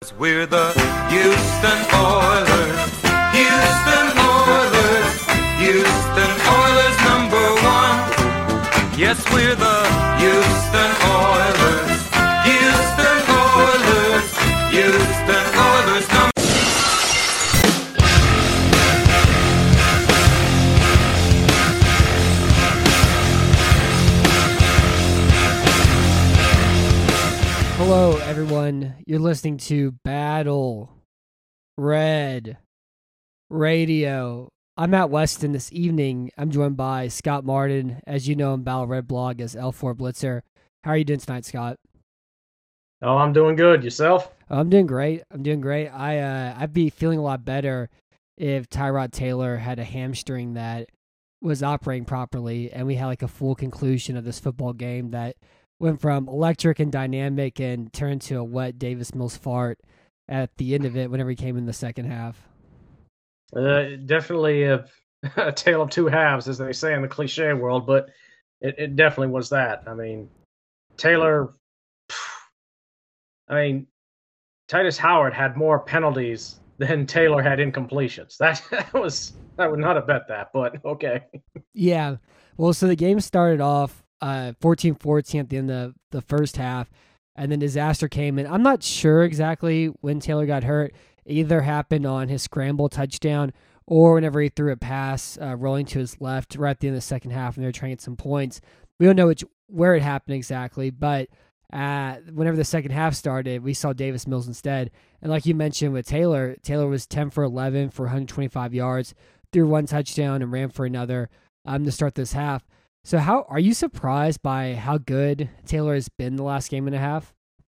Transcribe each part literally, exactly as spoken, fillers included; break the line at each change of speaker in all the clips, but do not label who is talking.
We're the Houston Oilers, Houston Oilers, Houston Oilers number one. Yes, we're the Houston Oilers, Houston Oilers, Houston Oilers number one.
Hello, everyone. You're listening to Battle Red Radio. I'm Matt Weston. This evening, I'm joined by Scott Martin, as you know in Battle Red blog as L four Blitzer. How are you doing tonight, Scott?
Oh, I'm doing good. Yourself?
I'm doing great. I'm doing great. I uh, I'd be feeling a lot better if Tyrod Taylor had a hamstring that was operating properly, and we had like a full conclusion of this football game that went from electric and dynamic and turned to a wet Davis Mills fart at the end of it whenever he came in the second half.
Uh, definitely a, a tale of two halves, as they say in the cliche world, but it, it definitely was that. I mean, Taylor, I mean, Titus Howard had more penalties than Taylor had incompletions. That, that was, I would not have bet that, but okay.
Yeah. Well, so the game started off Uh, fourteen fourteen at the end of the first half, and then disaster came in. I'm not sure exactly when Taylor got hurt. It either happened on his scramble touchdown or whenever he threw a pass uh, rolling to his left right at the end of the second half, and they were trying to get some points. We don't know which where it happened exactly, but uh, whenever the second half started, we saw Davis Mills instead. And like you mentioned with Taylor, Taylor was ten for eleven for one hundred twenty-five yards, threw one touchdown and ran for another um, to start this half. So how are you surprised by how good Taylor has been the last game and a half?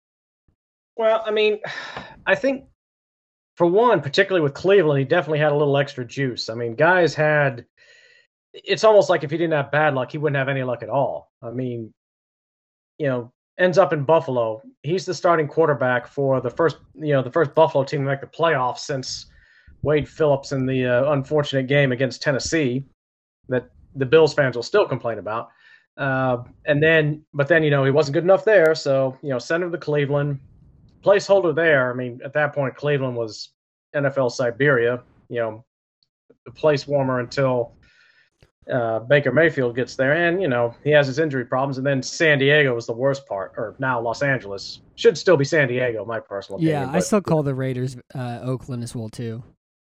Well, I mean, I think for one, particularly with Cleveland, he definitely had a little extra juice. I mean, guys had, it's almost like if he didn't have bad luck, he wouldn't have any luck at all. I mean, you know, ends up in Buffalo. He's the starting quarterback for the first, you know, the first Buffalo team to make the playoffs since Wade Phillips in the uh, unfortunate game against Tennessee that the Bills fans will still complain about. Uh, and then, but then, you know, he wasn't good enough there. So, you know, send him to Cleveland. Placeholder there. I mean, at that point, Cleveland was N F L Siberia, you know, a place warmer until uh, Baker Mayfield gets there. And, you know, he has his injury problems. And then San Diego was the worst part, or now Los Angeles. Should still be San Diego, my personal opinion.
Yeah, I still call the Raiders uh, Oakland as well, too.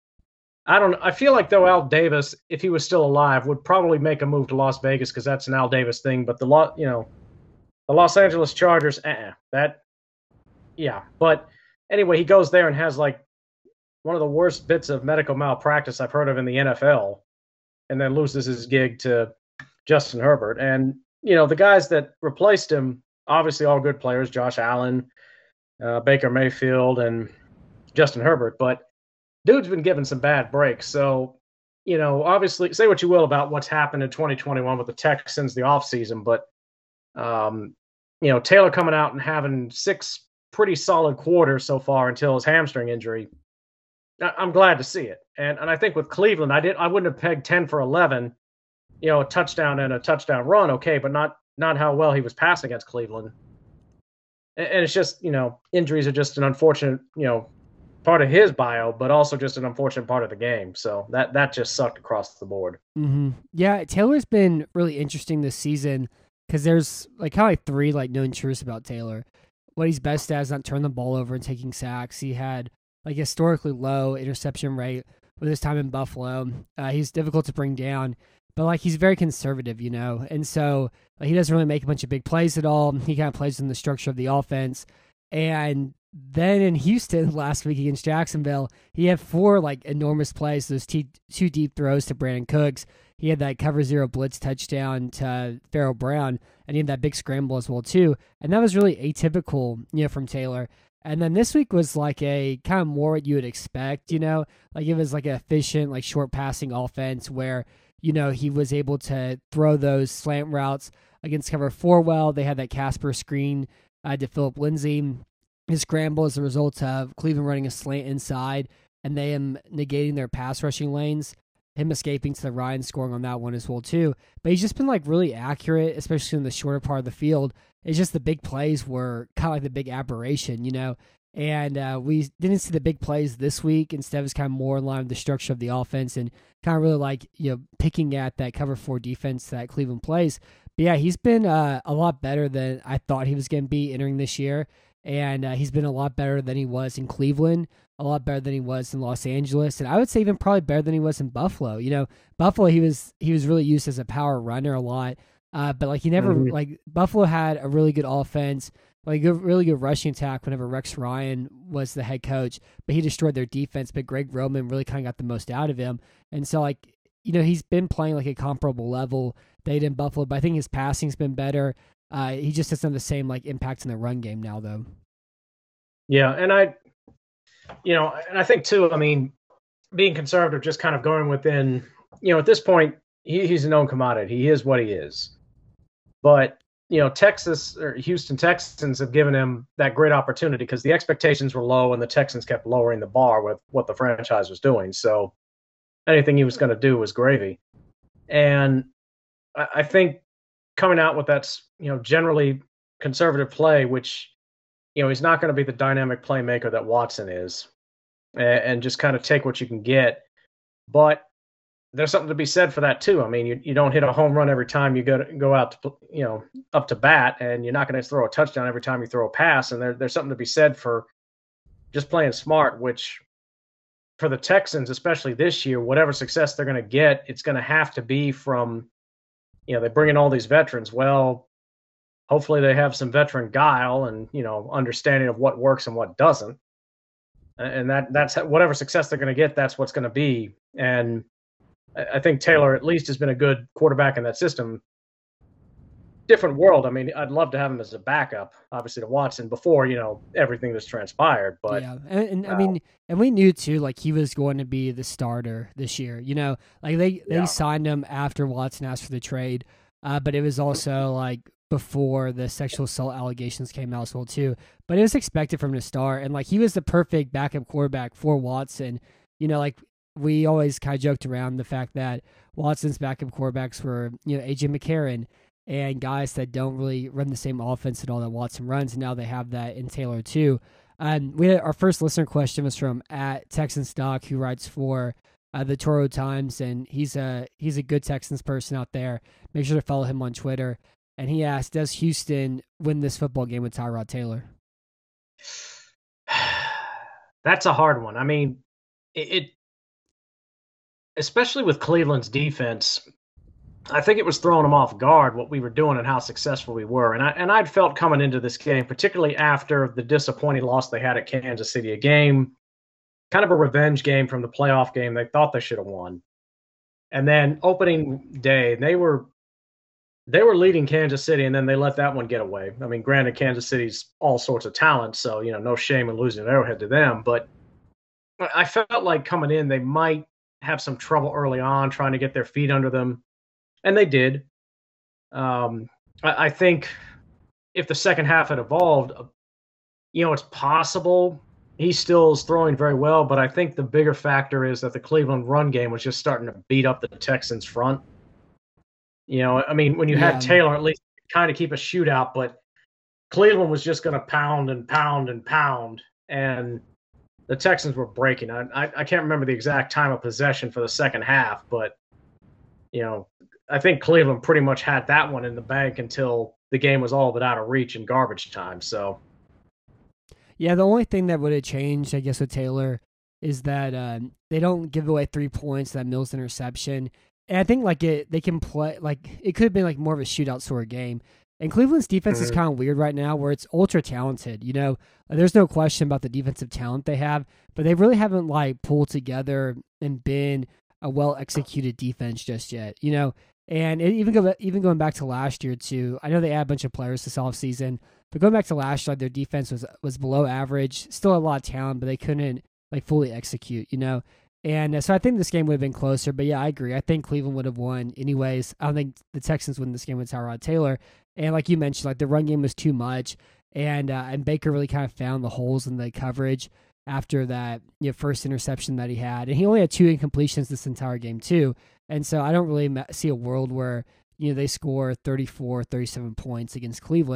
I don't. I feel like though Al Davis, if he was still alive, would probably make a move to Las Vegas because that's an Al Davis thing. But the lot, you know, the Los Angeles Chargers, uh-uh, that, yeah. But anyway, he goes there and has like one of the worst bits of medical malpractice I've heard of in the N F L, and then loses his gig to Justin Herbert. And you know, the guys that replaced him, obviously all good players: Josh Allen, uh, Baker Mayfield, and Justin Herbert, but dude's been given some bad breaks. So, you know, obviously, say what you will about what's happened in twenty twenty-one with the Texans, the offseason, but, um, you know, Taylor coming out and having six pretty solid quarters so far until his hamstring injury, I- I'm glad to see it. And and I think with Cleveland, I did I wouldn't have pegged ten for eleven, you know, a touchdown and a touchdown run, okay, but not not how well he was passing against Cleveland. And, and it's just, you know, injuries are just an unfortunate, you know, part of his bio, but also just an unfortunate part of the game. So that that just sucked across the board.
Mm-hmm. Yeah, Taylor's been really interesting this season because there's like kind of like three like known truths about Taylor. What he's best at is not turning the ball over and taking sacks. He had like historically low interception rate with his time in Buffalo. Uh, he's difficult to bring down, but like he's very conservative, you know, and so like, he doesn't really make a bunch of big plays at all. He kind of plays in the structure of the offense. And then in Houston last week against Jacksonville, he had four like enormous plays. Those two, two deep throws to Brandon Cooks. He had that cover zero blitz touchdown to Farrell Brown, and he had that big scramble as well too. And that was really atypical, you know, from Taylor. And then this week was like a kind of more what you would expect, you know, like it was like an efficient, like short passing offense where, you know, he was able to throw those slant routes against cover four well. They had that Casper screen uh, to Philip Lindsay. His scramble is a result of Cleveland running a slant inside and them negating their pass rushing lanes. Him escaping to the right and scoring on that one as well too. But he's just been like really accurate, especially in the shorter part of the field. It's just the big plays were kind of like the big aberration, you know. And uh, we didn't see the big plays this week. Instead, it was kind of more in line with the structure of the offense and kind of really like, you know, picking at that cover four defense that Cleveland plays. But yeah, he's been uh, a lot better than I thought he was going to be entering this year. And uh, he's been a lot better than he was in Cleveland, a lot better than he was in Los Angeles. And I would say even probably better than he was in Buffalo. You know, Buffalo, he was he was really used as a power runner a lot. Uh, but like he never, mm-hmm. like Buffalo had a really good offense, like a really good rushing attack whenever Rex Ryan was the head coach, but he destroyed their defense. But Greg Roman really kind of got the most out of him. And so, like, you know, he's been playing like a comparable level that he did in Buffalo, but I think his passing's been better. Uh, he just doesn't have the same like impact in the run game now, though.
Yeah, and I, you know, and I think too, I mean, being conservative, just kind of going within, you know, at this point, he, he's a known commodity. He is what he is. But you know, Texas or Houston Texans have given him that great opportunity because the expectations were low and the Texans kept lowering the bar with what the franchise was doing. So anything he was going to do was gravy. And I, I think coming out with that, you know, generally conservative play, which, you know, he's not going to be the dynamic playmaker that Watson is, and, and just kind of take what you can get. But there's something to be said for that too. I mean, you, you don't hit a home run every time you go to, go out to, you know, up to bat, and you're not going to throw a touchdown every time you throw a pass. And there, there's something to be said for just playing smart, which for the Texans, especially this year, whatever success they're going to get, it's going to have to be from, you know, they bring in all these veterans. Well, hopefully they have some veteran guile and, you know, understanding of what works and what doesn't. And that that's whatever success they're going to get, that's what's going to be. And I think Taylor at least has been a good quarterback in that system. Different world. I mean, I'd love to have him as a backup, obviously, to Watson before, you know, everything that's transpired. But
yeah, and, and uh, I mean, and we knew too, like he was going to be the starter this year. You know, like they they yeah. signed him after Watson asked for the trade, uh, but it was also like before the sexual assault allegations came out as well too. But it was expected from him to start, and like he was the perfect backup quarterback for Watson. You know, like. We always kind of joked around the fact that Watson's backup quarterbacks were, you know, A J McCarron and guys that don't really run the same offense at all that Watson runs. And now they have that in Taylor too. Um, we had, our first listener question was from at Texan Stock, who writes for uh, the Toro Times, and he's a he's a good Texans person out there. Make sure to follow him on Twitter. And he asked, "Does Houston win this football game with Tyrod Taylor?"
That's a hard one. I mean, it. it especially with Cleveland's defense, I think it was throwing them off guard what we were doing and how successful we were. And I and I'd felt coming into this game, particularly after the disappointing loss they had at Kansas City, a game, kind of a revenge game from the playoff game they thought they should have won. And then opening day, they were they were leading Kansas City, and then they let that one get away. I mean, granted, Kansas City's all sorts of talent, so you know, no shame in losing an Arrowhead to them. But I felt like coming in, they might have some trouble early on trying to get their feet under them. And they did. Um, I, I think if the second half had evolved, you know, it's possible he still is throwing very well, but I think the bigger factor is that the Cleveland run game was just starting to beat up the Texans front. You know, I mean, when you yeah. had Taylor, at least kind of keep a shootout, but Cleveland was just going to pound and pound and pound, and the Texans were breaking. I, I I can't remember the exact time of possession for the second half, but, you know, I think Cleveland pretty much had that one in the bank until the game was all but out of reach in garbage time. So,
yeah, the only thing that would have changed, I guess, with Taylor is that um, they don't give away three points, that Mills interception. And I think like it, they can play, like it could have been like more of a shootout sort of game. And Cleveland's defense mm-hmm. is kind of weird right now where it's ultra talented. You know, there's no question about the defensive talent they have, but they really haven't like pulled together and been a well-executed defense just yet, you know. And it, even go, even going back to last year too, I know they add a bunch of players this offseason, but going back to last year, like, their defense was was below average, still a lot of talent, but they couldn't like fully execute, you know. And uh, so I think this game would have been closer, but yeah, I agree. I think Cleveland would have won anyways. I don't think the Texans win this game with Tyrod Taylor. And like you mentioned, like the run game was too much, and uh, and Baker really kind of found the holes in the coverage after that, you know, first interception that he had, and he only had two incompletions this entire game too. And so I don't really see a world where, you know, they score thirty-four, thirty-seven points against Cleveland.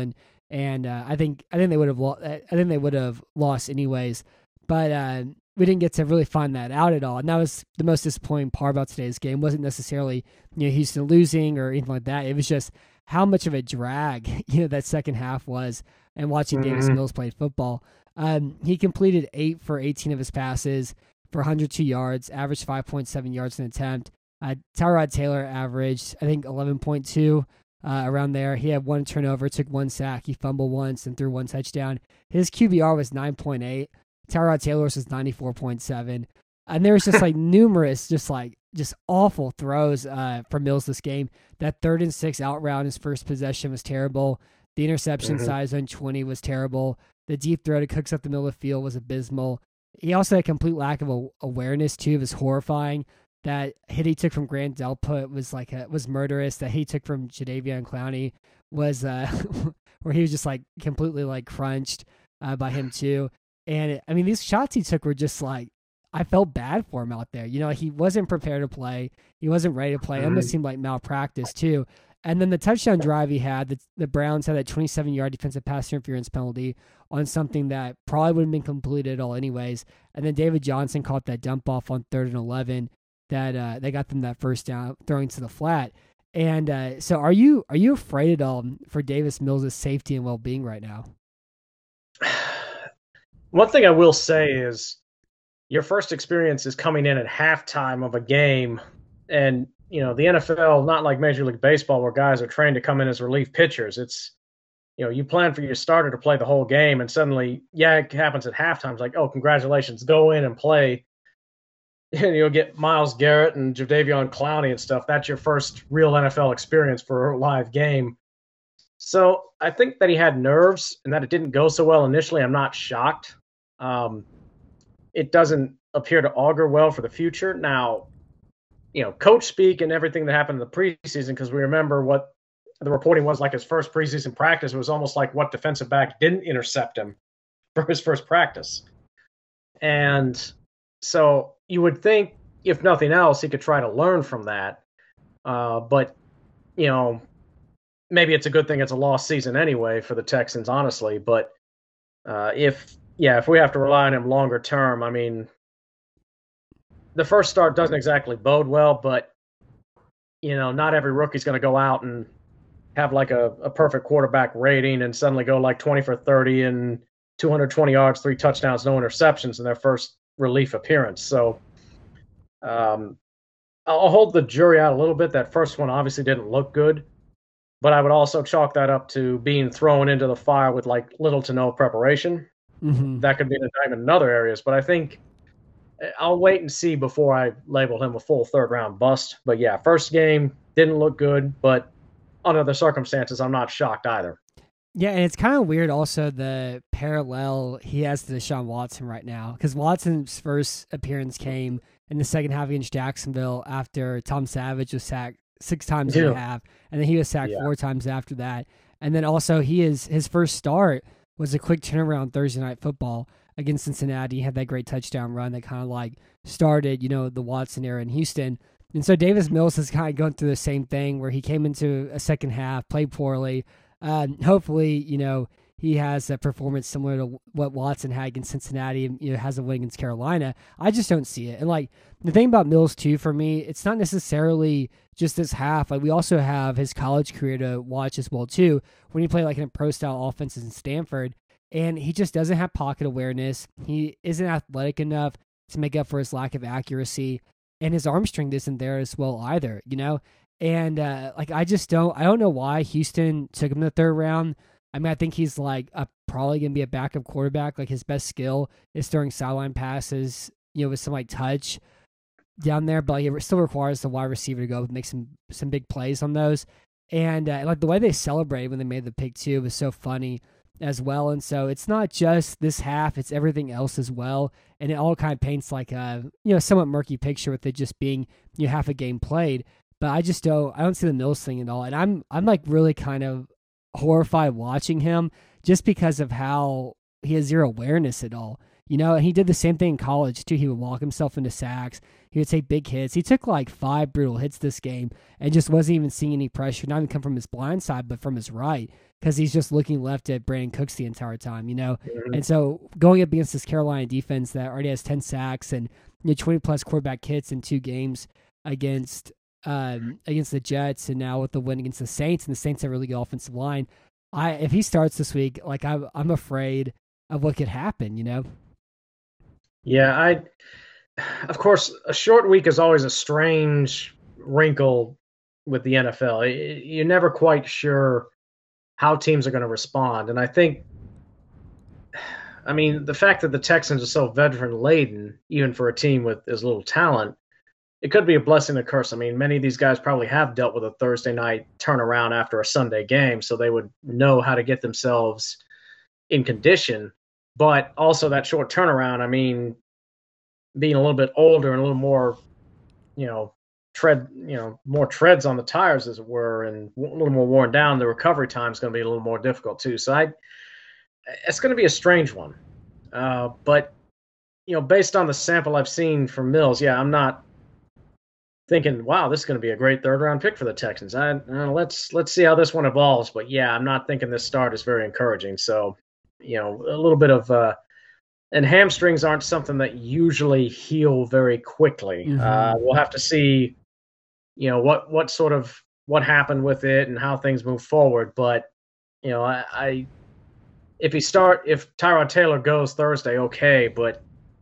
and uh, I think I think they would have lo- I think they would have lost anyways. But uh, we didn't get to really find that out at all, and that was the most disappointing part about today's game. It wasn't necessarily you know Houston losing or anything like that. It was just how much of a drag you know that second half was, and watching mm-hmm. Davis Mills play football. Um, he completed eight for eighteen of his passes for one hundred two yards, averaged five point seven yards an attempt. Uh, Tyrod Taylor averaged, I think, eleven point two uh, around there. He had one turnover, took one sack. He fumbled once and threw one touchdown. His Q B R was nine point eight. Tyrod Taylor's was ninety-four point seven. And there was just like numerous, just like, just awful throws uh, for Mills this game. That third and six out route, his first possession was terrible. The interception
mm-hmm.
size on twenty was terrible. The deep throw to Cooks up the middle of the field was abysmal. He also had a complete lack of awareness, too. It was horrifying. That hit he took from Grant Delpit was like a, was murderous. That he took from Jadeveon Clowney was uh, where he was just like completely like crunched uh, by him, too. And I mean, these shots he took were just like, I felt bad for him out there. You know, he wasn't prepared to play. He wasn't ready to play. It almost seemed like malpractice, too. And then the touchdown drive he had, the, the Browns had that twenty-seven-yard defensive pass interference penalty on something that probably wouldn't have been completed at all anyways. And then David Johnson caught that dump off on third and eleven that uh, they got them that first down, throwing to the flat. And uh, so are you are you afraid at all for Davis Mills' safety and well-being right now?
One thing I will say is your first experience is coming in at halftime of a game, and you know, the N F L, not like Major League Baseball where guys are trained to come in as relief pitchers. It's, you know, you plan for your starter to play the whole game, and suddenly, yeah, it happens at halftime. It's like, oh, congratulations, go in and play. And you'll get Myles Garrett and Jadeveon Clowney and stuff. That's your first real N F L experience for a live game. So I think that he had nerves and that it didn't go so well initially. I'm not shocked. Um, it doesn't appear to augur well for the future. Now, you know, coach speak and everything that happened in the preseason, because we remember what the reporting was like his first preseason practice. It was almost like what defensive back didn't intercept him for his first practice. And so you would think, if nothing else, he could try to learn from that. Uh, but, you know, maybe it's a good thing it's a lost season anyway for the Texans, honestly. But uh, if, yeah, if we have to rely on him longer term, I mean, the first start doesn't exactly bode well, but, you know, not every rookie's going to go out and have like a, a perfect quarterback rating and suddenly go like twenty for thirty and two hundred twenty yards, three touchdowns, no interceptions in their first relief appearance. So um, I'll hold the jury out a little bit. That first one obviously didn't look good, but I would also chalk that up to being thrown into the fire with like little to no preparation.
Mm-hmm.
That could be an indictment in other areas, but I think I'll wait and see before I label him a full third round bust. But yeah, first game didn't look good, but under the circumstances, I'm not shocked either.
Yeah, and it's kind of weird also the parallel he has to Deshaun Watson right now, because Watson's first appearance came in the second half against Jacksonville after Tom Savage was sacked six times
yeah.
and a half, and then he was sacked
yeah.
four times after that. And then also he is his first start was a quick turnaround Thursday Night Football against Cincinnati. He had that great touchdown run that kind of like started, you know, the Watson era in Houston. And so Davis Mills has kind of gone through the same thing where he came into a second half, played poorly. Um, hopefully, you know, he has a performance similar to what Watson had against Cincinnati and, you know, has a win against Carolina. I just don't see it. And like the thing about Mills too, for me, it's not necessarily just this half. Like we also have his college career to watch as well too, when he played like in a pro style offenses in Stanford. And he just doesn't have pocket awareness. He isn't athletic enough to make up for his lack of accuracy. And his arm strength isn't there as well either, you know? And, uh, like, I just don't, I don't know why Houston took him in the third round. I mean, I think he's, like, a, probably going to be a backup quarterback. Like, his best skill is throwing sideline passes, you know, with some, like, touch down there. But, like, it still requires the wide receiver to go make some, some big plays on those. And, uh, like, the way they celebrated when they made the pick, too, was so funny as well. And so it's not just this half, it's everything else as well. And it all kind of paints like a, you know, somewhat murky picture with it just being, you know, half a game played. But I just don't, I don't see the Mills thing at all. And I'm, I'm like really kind of horrified watching him just because of how he has zero awareness at all. You know, and he did the same thing in college too. He would walk himself into sacks. He would take big hits. He took like five brutal hits this game and just wasn't even seeing any pressure, not even come from his blind side, but from his right, because he's just looking left at Brandon Cooks the entire time, you know? Mm-hmm. And so going up against this Carolina defense that already has ten sacks and you know, twenty plus quarterback hits in two games against um, against the Jets, and now with the win against the Saints, and the Saints have a really good offensive line, I if he starts this week, like I'm, I'm afraid of what could happen, you know?
Yeah, I, of course, a short week is always a strange wrinkle with the N F L. You're never quite sure how teams are going to respond. And I think, I mean, the fact that the Texans are so veteran laden, even for a team with as little talent, it could be a blessing and a curse. I mean, many of these guys probably have dealt with a Thursday night turnaround after a Sunday game, so they would know how to get themselves in condition. But also that short turnaround, I mean, being a little bit older and a little more, you know, tread, you know, more treads on the tires, as it were, and a little more worn down, the recovery time is going to be a little more difficult too. So I, it's going to be a strange one. Uh, but, you know, based on the sample I've seen from Mills, yeah, I'm not thinking, wow, this is going to be a great third round pick for the Texans. I, uh, let's let's see how this one evolves. But yeah, I'm not thinking this start is very encouraging. So, you know, a little bit of, uh, and hamstrings aren't something that usually heal very quickly. Mm-hmm. Uh, we'll have to see, you know, what, what sort of, what happened with it and how things move forward. But, you know, I, I if he start, if Tyrod Taylor goes Thursday, okay, but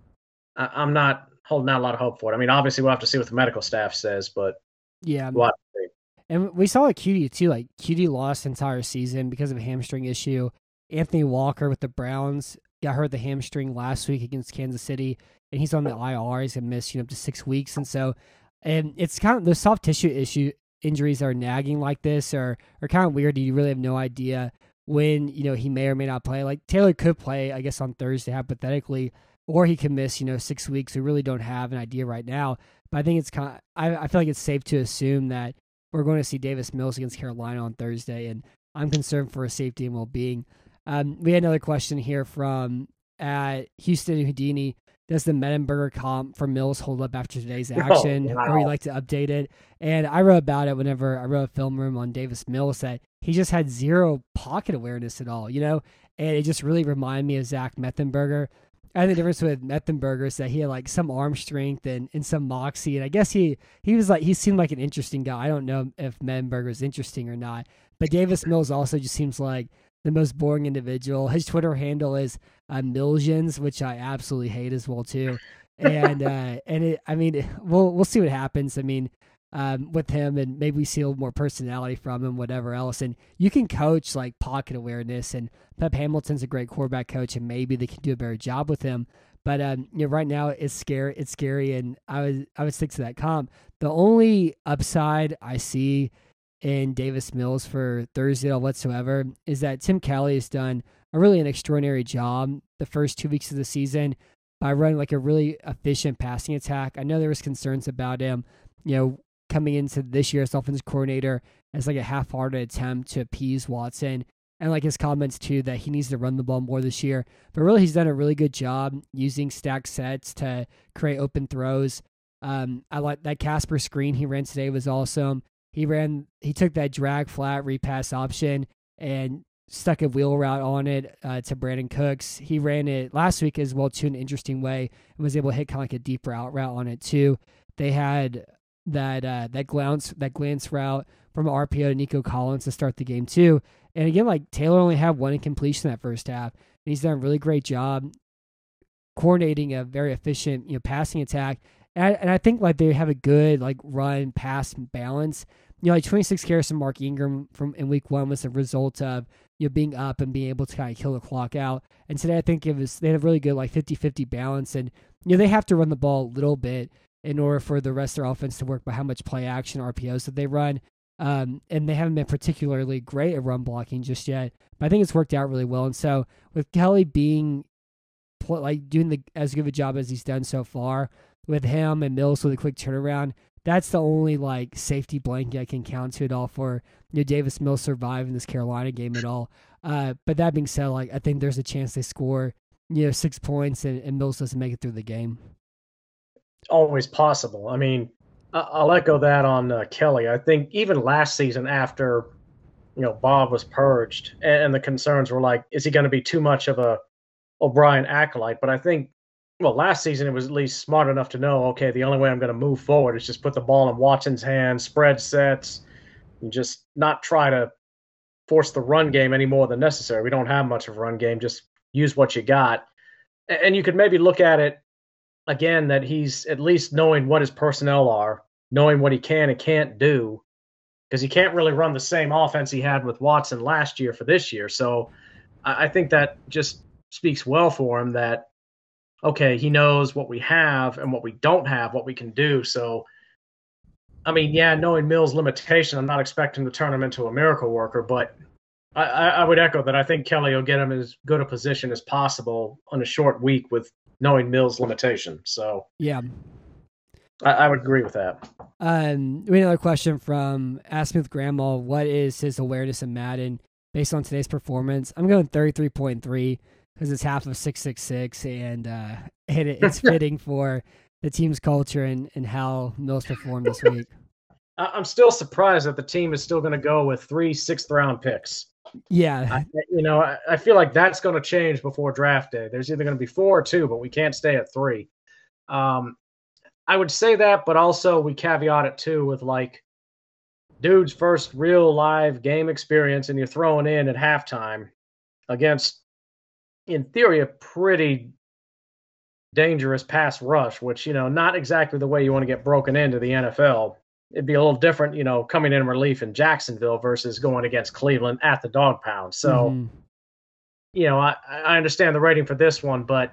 I, I'm not holding out a lot of hope for it. I mean, obviously we'll have to see what the medical staff says, but
yeah.
We'll have to see.
And we saw a Q D too, like Q D lost the entire season because of a hamstring issue. Anthony Walker with the Browns got hurt the hamstring last week against Kansas City, and he's on the I R. He's going to miss, you know, up to six weeks. And so, and it's kind of, the soft tissue issue injuries are nagging like this are, are kind of weird. You really have no idea when, you know, he may or may not play. Like Taylor could play, I guess, on Thursday, hypothetically, or he could miss, you know, six weeks. We really don't have an idea right now. But I think it's kind of, I, I feel like it's safe to assume that we're going to see Davis Mills against Carolina on Thursday, and I'm concerned for his safety and well-being. Um, we had another question here from uh, Houston Houdini. Does the Mettenberger comp for Mills hold up after today's action?
Oh, wow.
Or you like to update it? And I wrote about it whenever I wrote a film room on Davis Mills that he just had zero pocket awareness at all, you know? And it just really reminded me of Zach Mettenberger. I think the difference with Mettenberger is that he had like some arm strength and, and some moxie. And I guess he, he was like, he seemed like an interesting guy. I don't know if Mettenberger is interesting or not, but Davis Mills also just seems like the most boring individual. His Twitter handle is uh, Millions, which I absolutely hate as well too. And uh, and it, I mean, we'll we'll see what happens. I mean, um, with him, and maybe we see a little more personality from him, whatever else. And you can coach like pocket awareness, and Pep Hamilton's a great quarterback coach, and maybe they can do a better job with him. But um, you know, right now it's scary. It's scary, and I would I would stick to that comp. The only upside I see in Davis Mills for Thursday whatsoever is that Tim Kelly has done a really an extraordinary job the first two weeks of the season by running like a really efficient passing attack. I know there was concerns about him, you know, coming into this year as offensive coordinator as like a half-hearted attempt to appease Watson, and like his comments too that he needs to run the ball more this year. But really, he's done a really good job using stacked sets to create open throws. Um, I like that Casper screen he ran today was awesome. He ran, he took that drag flat repass option and stuck a wheel route on it uh, to Brandon Cooks. He ran it last week as well too in an interesting way and was able to hit kind of like a deep route route on it too. They had that uh, that glance that glance route from R P O to Nico Collins to start the game too. And again, like Taylor only had one incompletion that first half, and he's done a really great job coordinating a very efficient, you know, passing attack. And I, and I think like they have a good like run pass balance. You know, like twenty-six carries from Mark Ingram from in week one was a result of, you know, being up and being able to kind of kill the clock out. And today I think it was, they had a really good like fifty-fifty balance, and you know, they have to run the ball a little bit in order for the rest of their offense to work by how much play action R P Os that they run. Um, and they haven't been particularly great at run blocking just yet, but I think it's worked out really well. And so with Kelly being like doing the as good of a job as he's done so far, with him and Mills with a quick turnaround, that's the only like safety blanket I can count to it all for, you know, Davis Mills surviving this Carolina game at all. Uh, but that being said, like I think there's a chance they score, you know, six points and, and Mills doesn't make it through the game.
Always possible. I mean, I'll echo that on uh, Kelly. I think even last season after, you know, Bob was purged and, and the concerns were like, is he going to be too much of a O'Brien acolyte? But I think, well, last season it was at least smart enough to know, okay, the only way I'm going to move forward is just put the ball in Watson's hands, spread sets, and just not try to force the run game any more than necessary. We don't have much of a run game. Just use what you got. And you could maybe look at it again, that he's at least knowing what his personnel are, knowing what he can and can't do, because he can't really run the same offense he had with Watson last year for this year. So I think that just speaks well for him that, okay, he knows what we have and what we don't have, what we can do. So, I mean, yeah, knowing Mills' limitation, I'm not expecting to turn him into a miracle worker, but I, I would echo that. I think Kelly will get him as good a position as possible on a short week with knowing Mills' limitation. So
yeah,
I, I would agree with that.
Um, we have another question from Ask Smith Grandma. What is his awareness in Madden based on today's performance? I'm going thirty-three point three because it's half of six six six, and uh, it, it's fitting for the team's culture and, and how Mills performed this week.
I'm still surprised that the team is still going to go with three sixth round picks.
Yeah.
I, you know, I, I feel like that's going to change before draft day. There's either going to be four or two, but we can't stay at three. Um, I would say that, but also we caveat it too with like dude's first real live game experience, and you're throwing in at halftime against, in theory, a pretty dangerous pass rush, which, you know, not exactly the way you want to get broken into the N F L. It'd be a little different, you know, coming in relief in Jacksonville versus going against Cleveland at the dog pound. So, mm-hmm. you know, I, I understand the rating for this one, but,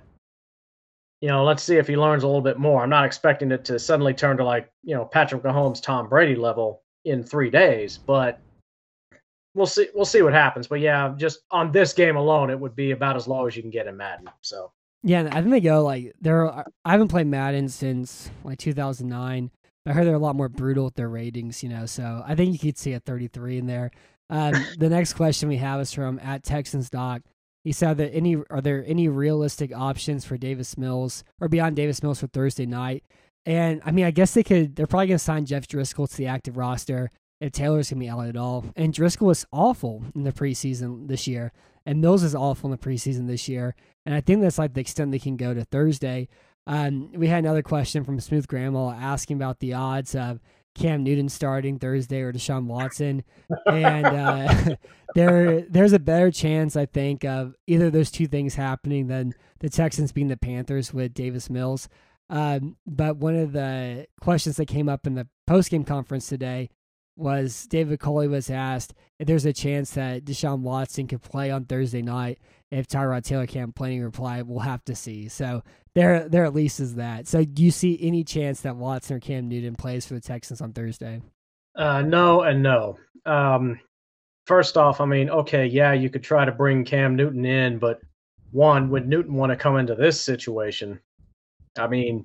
you know, let's see if he learns a little bit more. I'm not expecting it to suddenly turn to like, you know, Patrick Mahomes, Tom Brady level in three days, but we'll see. We'll see what happens. But yeah, just on this game alone, it would be about as low as you can get in Madden. So
yeah, I think they go like there. I haven't played Madden since like two thousand nine. I heard they're a lot more brutal with their ratings, you know, so I think you could see a thirty-three in there. Um, the next question we have is from at Texans Doc. He said that any are there any realistic options for Davis Mills or beyond Davis Mills for Thursday night? And I mean, I guess they could. They're probably going to sign Jeff Driscoll to the active roster if Taylor's going to be out at all. And Driscoll was awful in the preseason this year, and Mills is awful in the preseason this year. And I think that's like the extent they can go to Thursday. Um, we had another question from Smooth Grandma asking about the odds of Cam Newton starting Thursday or Deshaun Watson. And uh, there, there's a better chance, I think, of either of those two things happening than the Texans being the Panthers with Davis Mills. Um, but one of the questions that came up in the post-game conference today was David Coley was asked if there's a chance that Deshaun Watson could play on Thursday night. If Tyrod Taylor can't play, any reply, we'll have to see. So there, there at least is that. So do you see any chance that Watson or Cam Newton plays for the Texans on Thursday?
Uh, no and no. Um, first off, I mean, okay, yeah, you could try to bring Cam Newton in, but one, would Newton want to come into this situation? I mean,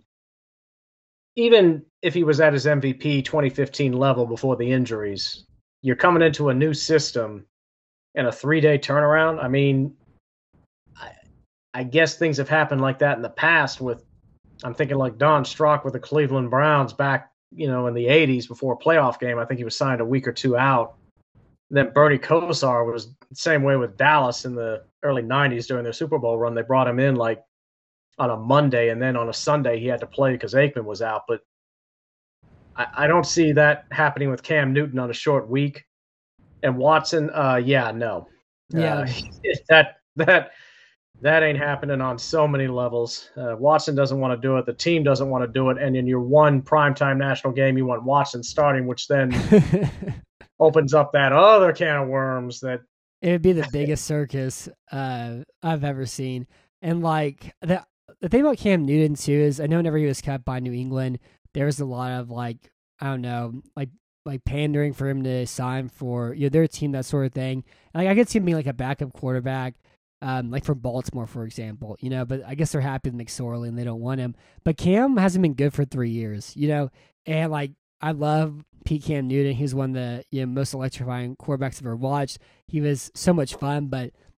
even if he was at his M V P twenty fifteen level before the injuries, you're coming into a new system in a three-day turnaround. I mean, I, I guess things have happened like that in the past with, I'm thinking like Don Strock with the Cleveland Browns back, you know, in the eighties before a playoff game. I think he was signed a week or two out. Then Bernie Kosar was the same way with Dallas in the early nineties during their Super Bowl run. They brought him in like on a Monday, and then on a Sunday he had to play because Aikman was out. But I, I don't see that happening with Cam Newton on a short week. And Watson, uh, yeah, no.
Yeah.
Uh, that that that ain't happening on so many levels. Uh, Watson doesn't want to do it. The team doesn't want to do it. And in your one primetime national game, you want Watson starting, which then opens up that other can of worms. That
it would be the biggest circus uh, I've ever seen. And like the the thing about Cam Newton too is, I know whenever he was cut by New England, there was a lot of like, I don't know, like like pandering for him to sign for, you know, their team, that sort of thing. Like I could see him being like a backup quarterback, um, like for Baltimore, for example, you know, but I guess they're happy with McSorley and they don't want him. But Cam hasn't been good for three years, you know, and like I love Pete Cam Newton. He's one of the, you know, most electrifying quarterbacks I've ever watched. He was so much fun, but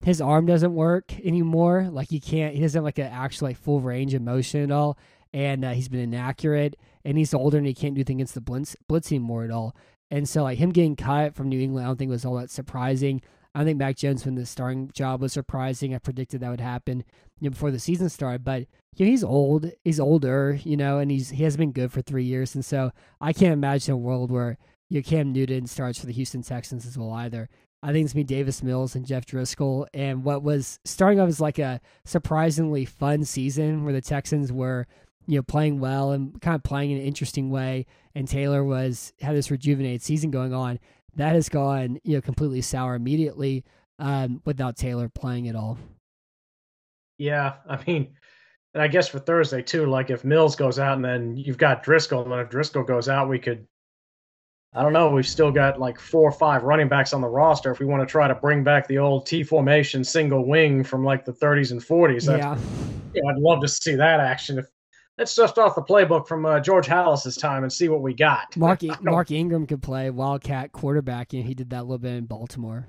his arm doesn't work anymore. Like he can't, he doesn't have like an actual like full range of motion at all. And uh, he's been inaccurate, and he's older and he can't do things against the blitz, blitz anymore at all. And so like him getting cut from New England, I don't think was all that surprising. I think Mac Jones when the starting job was surprising. I predicted that would happen, you know, before the season started. But you know, he's old, he's older, you know, and he's he hasn't been good for three years. And so I can't imagine a world where you know, Cam Newton starts for the Houston Texans as well either. I think it's me, Davis Mills and Jeff Driscoll. And what was starting off as like a surprisingly fun season where the Texans were, you know, playing well and kind of playing in an interesting way. And Taylor was had this rejuvenated season going on. That has gone, you know, completely sour immediately um, without Taylor playing at all.
Yeah, I mean, and I guess for Thursday too, like if Mills goes out and then you've got Driscoll, and then if Driscoll goes out, we could, I don't know, we've still got like four or five running backs on the roster if we want to try to bring back the old T formation single wing from like the thirties and forties.
Yeah.
yeah, I'd love to see that action. If Let's dust off the playbook from uh, George Halas's time and see what we got.
Mark Mark Ingram could play Wildcat quarterback, and he did that a little bit in Baltimore.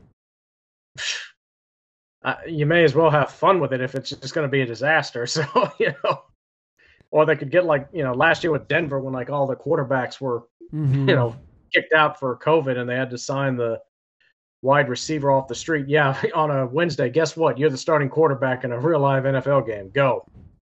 Uh, you may as well have fun with it if it's just going to be a disaster. So, you know, or they could get like, you know, last year with Denver when like all the quarterbacks were,
mm-hmm.
you know, kicked out for COVID and they had to sign the wide receiver off the street. Yeah, on a Wednesday, guess what? You're the starting quarterback in a real live N F L game. Go.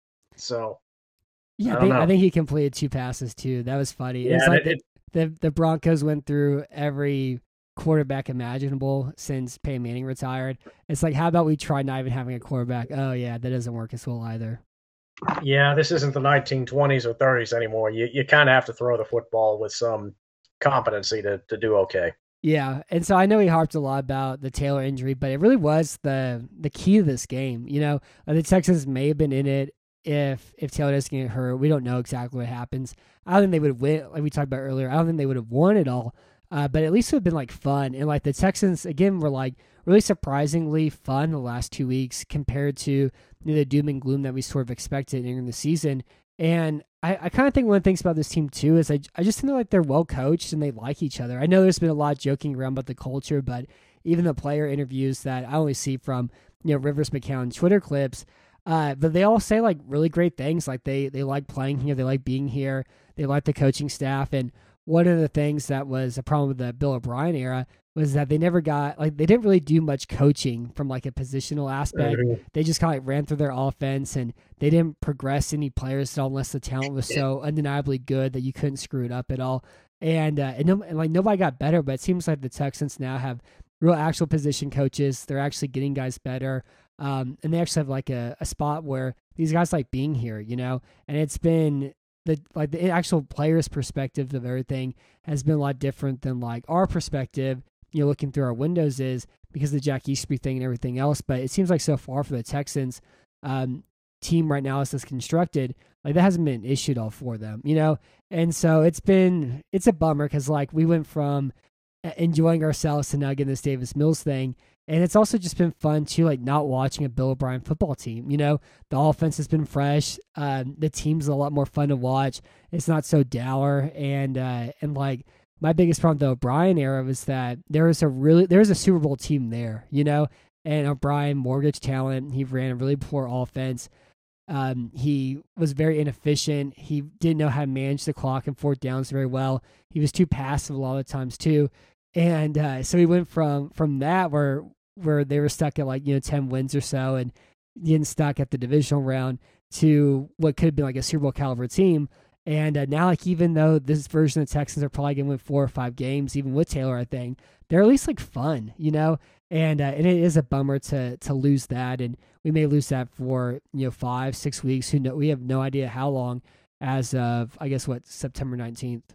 So.
Yeah, I,
I
think,
know.
I think he completed two passes too. That was funny.
Yeah,
it's like
it,
the, the the Broncos went through every quarterback imaginable since Peyton Manning retired. It's like, how about we try not even having a quarterback? Oh yeah, that doesn't work as well either.
Yeah, this isn't the nineteen twenties or thirties anymore. You you kind of have to throw the football with some competency to to do okay.
Yeah, and so I know he harped a lot about the Taylor injury, but it really was the the key to this game. You know, the Texans may have been in it. If if Taylor doesn't get hurt, we don't know exactly what happens. I don't think they would have win, like we talked about earlier. I don't think they would have won it all, uh, but at least it would have been like fun. And like the Texans again were like really surprisingly fun the last two weeks compared to you know, the doom and gloom that we sort of expected in the season. And I, I kind of think one of the things about this team too is I I just think like they're well coached and they like each other. I know there's been a lot of joking around about the culture, but even the player interviews that I only see from you know Rivers McCown Twitter clips. Uh, but they all say like really great things. Like they, they like playing here. They like being here. They like the coaching staff. And one of the things that was a problem with the Bill O'Brien era was that they never got, like, they didn't really do much coaching from like a positional aspect. Mm-hmm. They just kind of like ran through their offense and they didn't progress any players at all unless the talent was so undeniably good that you couldn't screw it up at all. And, uh, and, no, and like nobody got better, but it seems like the Texans now have real actual position coaches. They're actually getting guys better. Um, and they actually have like a, a spot where these guys like being here, you know, and it's been the, like the actual player's perspective of everything has been a lot different than like our perspective, you know, looking through our windows is because of the Jack Easterby thing and everything else. But it seems like so far for the Texans um, team right now as it's constructed, like that hasn't been an issue at all for them, you know? And so it's been, it's a bummer because like we went from enjoying ourselves to now getting this Davis Mills thing. And it's also just been fun too, like not watching a Bill O'Brien football team. You know, the offense has been fresh. Um, the team's a lot more fun to watch. It's not so dour. And uh, and like my biggest problem with the O'Brien era was that there was a really there was a Super Bowl team there. You know, and O'Brien mortgaged talent. He ran a really poor offense. Um, he was very inefficient. He didn't know how to manage the clock and fourth downs very well. He was too passive a lot of times too. And uh, so he went from from that where. where they were stuck at like, you know, ten wins or so and getting stuck at the divisional round to what could have been like a Super Bowl caliber team. And uh, now, like, even though this version of the Texans are probably going to win four or five games, even with Taylor, I think, they're at least like fun, you know? And uh, and it is a bummer to to lose that. And we may lose that for, you know, five, six weeks. Who know? We have no idea how long as of, I guess, what, September nineteenth.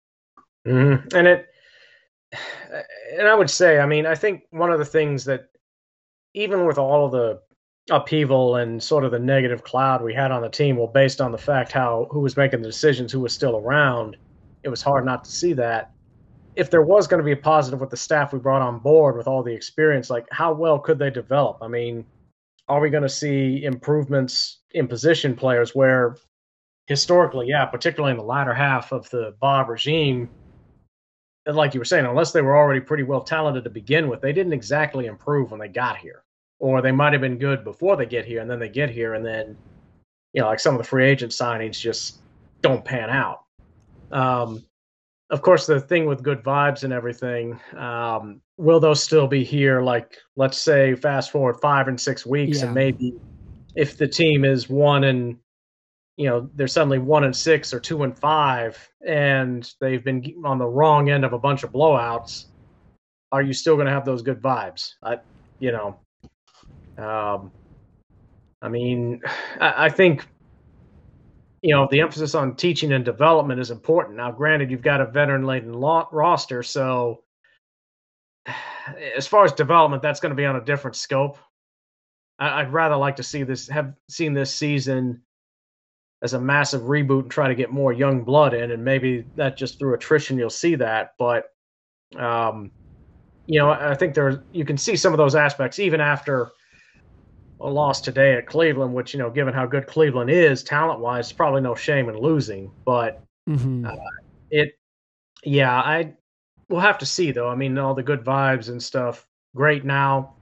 Mm-hmm. And it, And I would say, I mean, I think one of the things that, even with all of the upheaval and sort of the negative cloud we had on the team, well, based on the fact how who was making the decisions, who was still around, it was hard not to see that. If there was going to be a positive with the staff we brought on board with all the experience, like how well could they develop? I mean, are we going to see improvements in position players where historically, yeah, particularly in the latter half of the Bob regime, like you were saying, unless they were already pretty well talented to begin with, they didn't exactly improve when they got here. or they might have been good before they get here, and then they get here, and then, you know, like some of the free agent signings just don't pan out. Um, of course, the thing with good vibes and everything, um, will those still be here? Like, let's say, fast forward five and six weeks,
Yeah.
and maybe if the team is one and, you know, they're suddenly one and six or two and five, and they've been on the wrong end of a bunch of blowouts, are you still going to have those good vibes? I, you know, um, I mean, I, I think, you know, the emphasis on teaching and development is important. Now, granted, you've got a veteran-laden lo- roster, so as far as development, that's going to be on a different scope. I, I'd rather like to see this, have seen this season as a massive reboot and try to get more young blood in, and maybe that just through attrition you'll see that. But, um, you know, I think there you can see some of those aspects even after a loss today at Cleveland, which, you know, given how good Cleveland is talent-wise, probably no shame in losing. But
Mm-hmm.
uh, it, yeah, I we'll have to see though. I mean, all the good vibes and stuff, great now.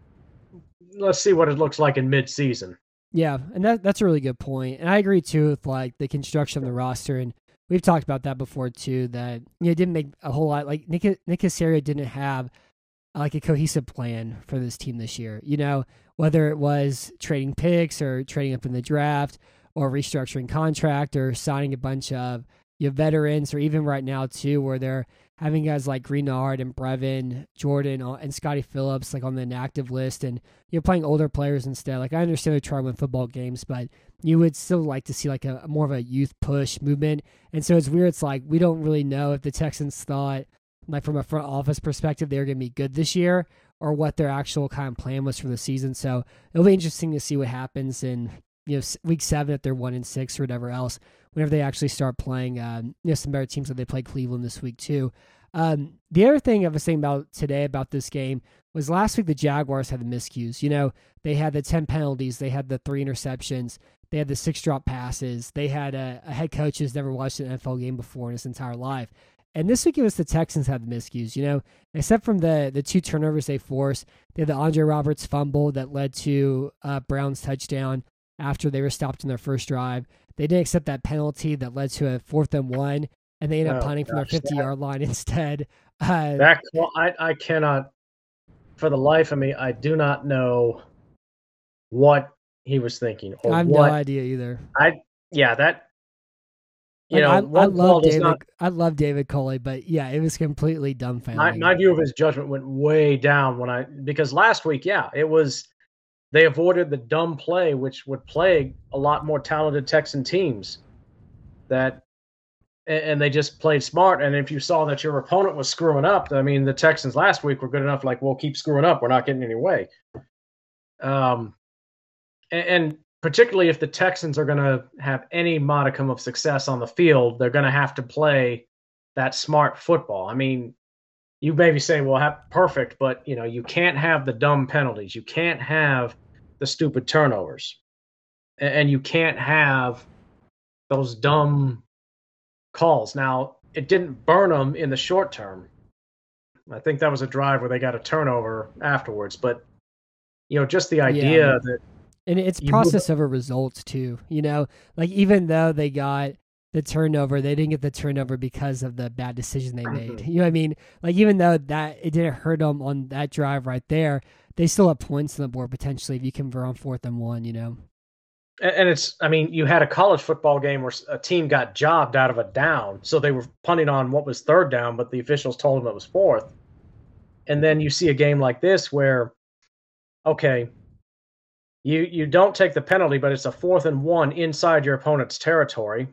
Let's see what it looks like in mid-season.
Yeah, and that that's a really good point. And I agree too with like the construction of the roster, and we've talked about that before too, that you know, it didn't make a whole lot like Nick Nick Caserio didn't have like a cohesive plan for this team this year. You know, whether it was trading picks or trading up in the draft or restructuring contract or signing a bunch of you know, veterans, or even right now too, where they're having guys like Greenard and Brevin, Jordan, and Scotty Phillips like on the inactive list, and you're playing older players instead. Like, I understand they're trying to win football games, but you would still like to see like a more of a youth push movement. And so it's weird. It's like we don't really know if the Texans thought, like from a front office perspective, they were going to be good this year, or what their actual kind of plan was for the season. So it'll be interesting to see what happens in you know week seven if they're one and six or whatever else, whenever they actually start playing um, you know some better teams. Like they play Cleveland this week too. Um, the other thing I was saying about today about this game was last week the Jaguars had the miscues. You know, they had the ten penalties, they had the three interceptions, they had the six drop passes, they had a, a head coach who's never watched an N F L game before in his entire life. And this week it was the Texans had the miscues, you know, except from the the two turnovers they forced. They had the Andre Roberts fumble that led to uh, Brown's touchdown after they were stopped in their first drive. They didn't accept that penalty that led to a fourth and one, and they ended up
Oh,
punting from their
gosh,
fifty-yard line instead. Uh,
That call, I I cannot, for the life of me, I do not know what he was thinking or
I have
what.
no idea either.
I yeah that you
Like,
know
I, I
one call
love
does
David.
not.
I love David Coley, but yeah, it was completely
My
dumbfounding.
my view of his judgment went way down when I because last week, yeah, it was they avoided the dumb play which would plague a lot more talented Texan teams. That and and they just played smart. And if you saw that your opponent was screwing up, I mean, the Texans last week were good enough. Like, we'll keep screwing up. We're not getting any way. Um, and, and particularly if the Texans are going to have any modicum of success on the field, they're going to have to play that smart football. I mean, you maybe say, well, have, perfect, but you know, you can't have the dumb penalties. You can't have the stupid turnovers, and, and you can't have those dumb calls. Now, it didn't burn them in the short term. I think that was a drive where they got a turnover afterwards, but you know, just the idea
Yeah.
that
And it's
you
process over results too. You know, like even though they got the turnover, they didn't get the turnover because of the bad decision they made.
Mhm.
You know what I mean? Like even though that it didn't hurt them on that drive right there, they still have points on the board potentially if you convert on fourth and one. You know.
And and it's, I mean, you had a college football game where a team got jobbed out of a down. So they were punting on what was third down, but the officials told them it was fourth. And then you see a game like this where, okay, you, you don't take the penalty, but it's a fourth and one inside your opponent's territory.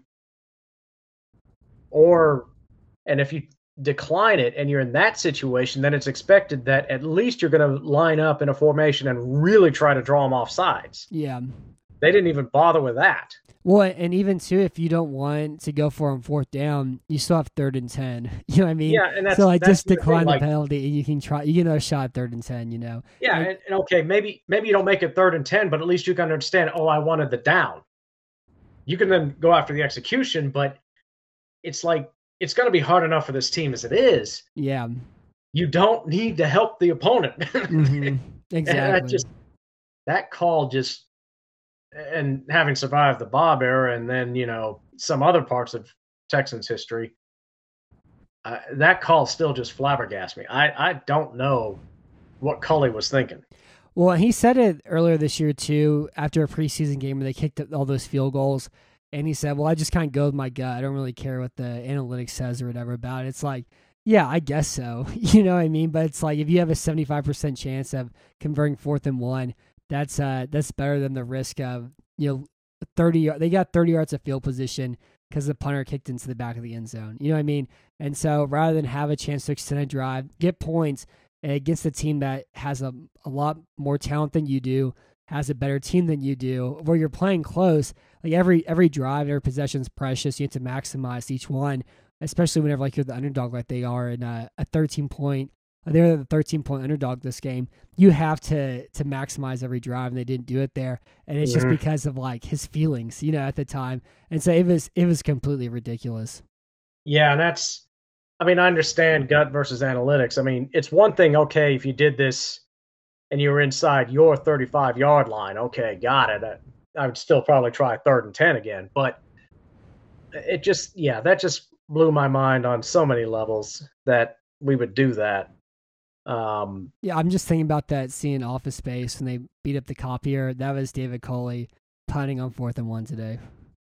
Or, and if you decline it and you're in that situation, then it's expected that at least you're going to line up in a formation and really try to draw them off sides.
Yeah.
They didn't even bother with that.
Well, and even too, if you don't want to go for on fourth down, you still have third and ten. You know what I mean?
Yeah, and that's
so like
that's
just
the thing,
decline
like,
the penalty, and you can try. You get another shot at third and ten. You know?
yeah,
Like,
and, and okay, maybe maybe you don't make it third and ten, but at least you can understand. Oh, I wanted the down. You can then go after the execution, but it's like it's going to be hard enough for this team as it is.
yeah.
You don't need to help the opponent.
Mhm.
And
Exactly.
that just that call just, and having survived the Bob era and then, you know, some other parts of Texans history, uh, that call still just flabbergasted me. I, I don't know what Culley was thinking.
Well, he said it earlier this year, too, after a preseason game where they kicked all those field goals. And he said, well, I just kind of go with my gut. I don't really care what the analytics says or whatever about it. It's like, yeah, I guess so. You know what I mean? But it's like if you have a seventy-five percent chance of converting fourth and one, that's uh, that's better than the risk of, you know, thirty. They got thirty yards of field position because the punter kicked into the back of the end zone. You know what I mean? And so rather than have a chance to extend a drive, get points against a team that has a, a lot more talent than you do, has a better team than you do, where you're playing close, like every every drive, every possession is precious. You have to maximize each one, especially whenever like you're the underdog like they are in a, a thirteen point. They're the thirteen point underdog this game. You have to to maximize every drive, and they didn't do it there. And it's
Mm-hmm.
just because of like his feelings, you know, at the time. And so it was it was completely ridiculous.
Yeah, and that's, I mean, I understand gut versus analytics. I mean, it's one thing, okay, if you did this and you were inside your thirty-five yard line, okay, got it. I, I would still probably try third and ten again. But it just, yeah, that just blew my mind on so many levels that we would do that. Um,
Yeah, I'm just thinking about that scene in Office Space when they beat up the copier. That was David Culley punting on fourth and one today.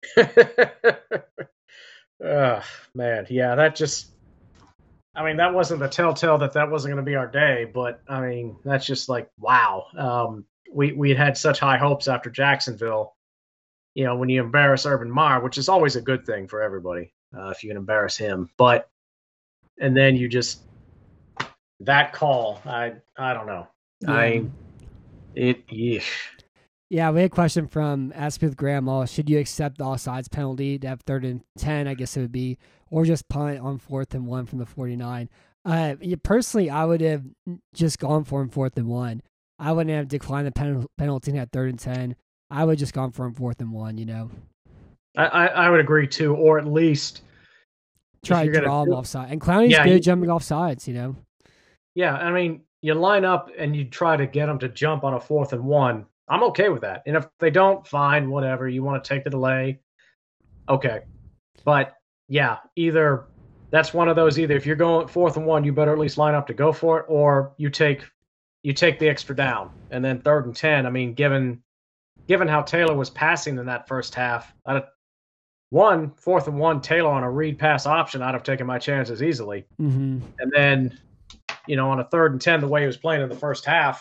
uh, man, yeah, that just, I mean, that wasn't the telltale that that wasn't going to be our day, but I mean, that's just like, wow. Um, we, we had such high hopes after Jacksonville, you know, when you embarrass Urban Meyer, which is always a good thing for everybody, uh, if you can embarrass him, but, and then you just, that call, I, I don't know.
Yeah.
I, it, yeesh.
Yeah, we had a question from Ask with Grandma. Should you accept the offsides penalty to have third and ten, I guess it would be, or just punt on fourth and one from the forty-nine? Uh, yeah, personally, I would have just gone for him fourth and one. I wouldn't have declined the pen- penalty and had third and ten. I would just gone for him fourth and one, you know.
I, I, I would agree too, or at least
Try
if
to
you're
draw him
gonna do-
offside. And Clowney's
Yeah,
good
you-
jumping off sides, you know.
Yeah, I mean, you line up and you try to get them to jump on a fourth and one. I'm okay with that. And if they don't, fine, whatever. You want to take the delay, okay. But yeah, either that's one of those. Either if you're going fourth and one, you better at least line up to go for it, or you take you take the extra down, and then third and ten. I mean, given given how Taylor was passing in that first half, I'd have, one fourth and one Taylor on a read pass option, I'd have taken my chances easily.
Mm-hmm.
And then, you know, on a third and ten, the way he was playing in the first half,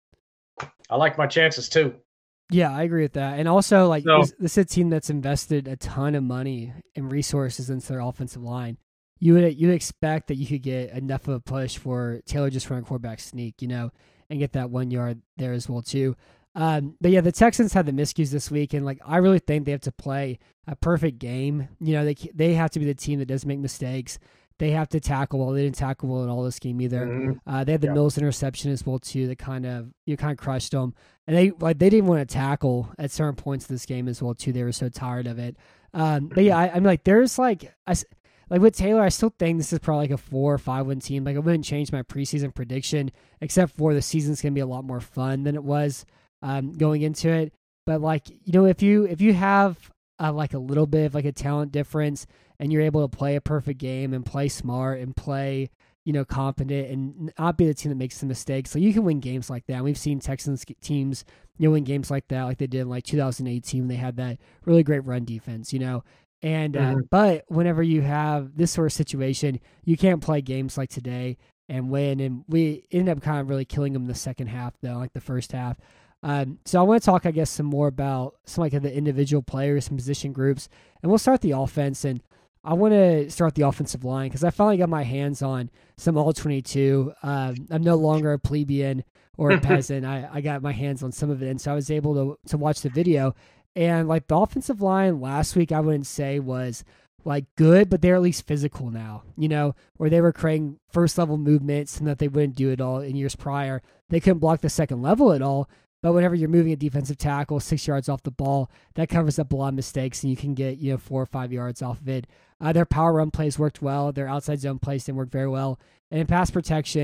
I like my chances too.
Yeah, I agree with that. And also, like,
So-
this, this is a team that's invested a ton of money and resources into their offensive line. You would you would expect that you could get enough of a push for Taylor just run a quarterback sneak, you know, and get that one yard there as well too. Um, but yeah, the Texans had the miscues this week, and like I really think they have to play a perfect game. You know, they they have to be the team that doesn't make mistakes. They have to tackle well. They didn't tackle well at all this game either.
Mhm.
Uh, they had the
Yeah.
Mills interception as well too. That kind of you kind of crushed them, and they like they didn't want to tackle at certain points of this game as well too. They were so tired of it. Um, but yeah, I, I'm like there's like I s- like with Taylor, I still think this is probably like a four or five win team. Like I wouldn't change my preseason prediction, except for the season's gonna be a lot more fun than it was um, going into it. But like you know, if you if you have uh, like a little bit of like a talent difference, and you're able to play a perfect game and play smart and play, you know, competent and not be the team that makes the mistakes. So you can win games like that. And we've seen Texans teams, you know, win games like that, like they did in like two thousand eighteen when they had that really great run defense, you know. And uh,
Mhm.
but whenever you have this sort of situation, you can't play games like today and win. And we ended up kind of really killing them in the second half, though, like the first half. Um, so I want to talk, I guess, some more about some like the individual players and position groups, and we'll start the offense. And I want to start the offensive line because I finally got my hands on some all twenty-two. Um, I'm no longer a plebeian or a peasant. I, I got my hands on some of it, and so I was able to to watch the video. And like the offensive line last week, I wouldn't say was like good, but they're at least physical now, you know, where they were creating first level movements and that they wouldn't do it all in years prior. They couldn't block the second level at all. But whenever you're moving a defensive tackle six yards off the ball, that covers up a lot of mistakes, and you can get, you know, four or five yards off of it. Uh, their power run plays worked well. Their outside zone plays didn't work very well. And in pass protection,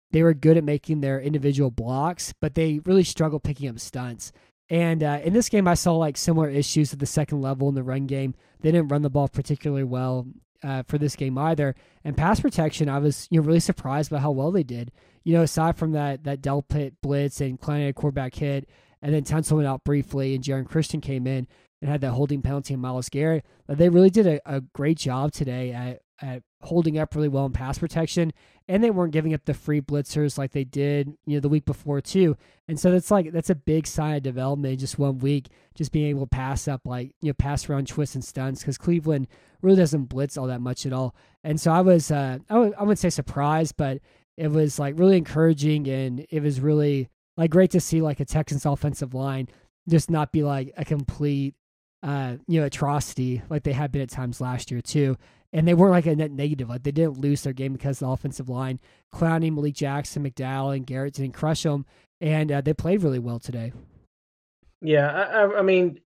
they were good at making their individual blocks, but they really struggled picking up stunts. And uh, in this game, I saw like similar issues at the second level in the run game. They didn't run the ball particularly well uh, for this game either. And pass protection, I was you know really surprised by how well they did. You know, aside from that that Delpit blitz and Klein had a quarterback hit, and then Tunsil went out briefly, and Jaron Christian came in and had that holding penalty on Myles Garrett. They really did a, a great job today at, at holding up really well in pass protection, and they weren't giving up the free blitzers like they did, you know, the week before too. And so that's like that's a big sign of development in just one week, just being able to pass up like you know pass around twists and stunts, because Cleveland really doesn't blitz all that much at all. And so I was uh, I would I wouldn't say surprised, but it was like really encouraging, and it was really like great to see like a Texans offensive line just not be like a complete uh, you know atrocity like they had been at times last year too. And they weren't like a net negative. Like they didn't lose their game because of the offensive line. Clowney, Malik Jackson, McDowell, and Garrett didn't crush them, and uh, they played really well today.
Yeah, I, I mean,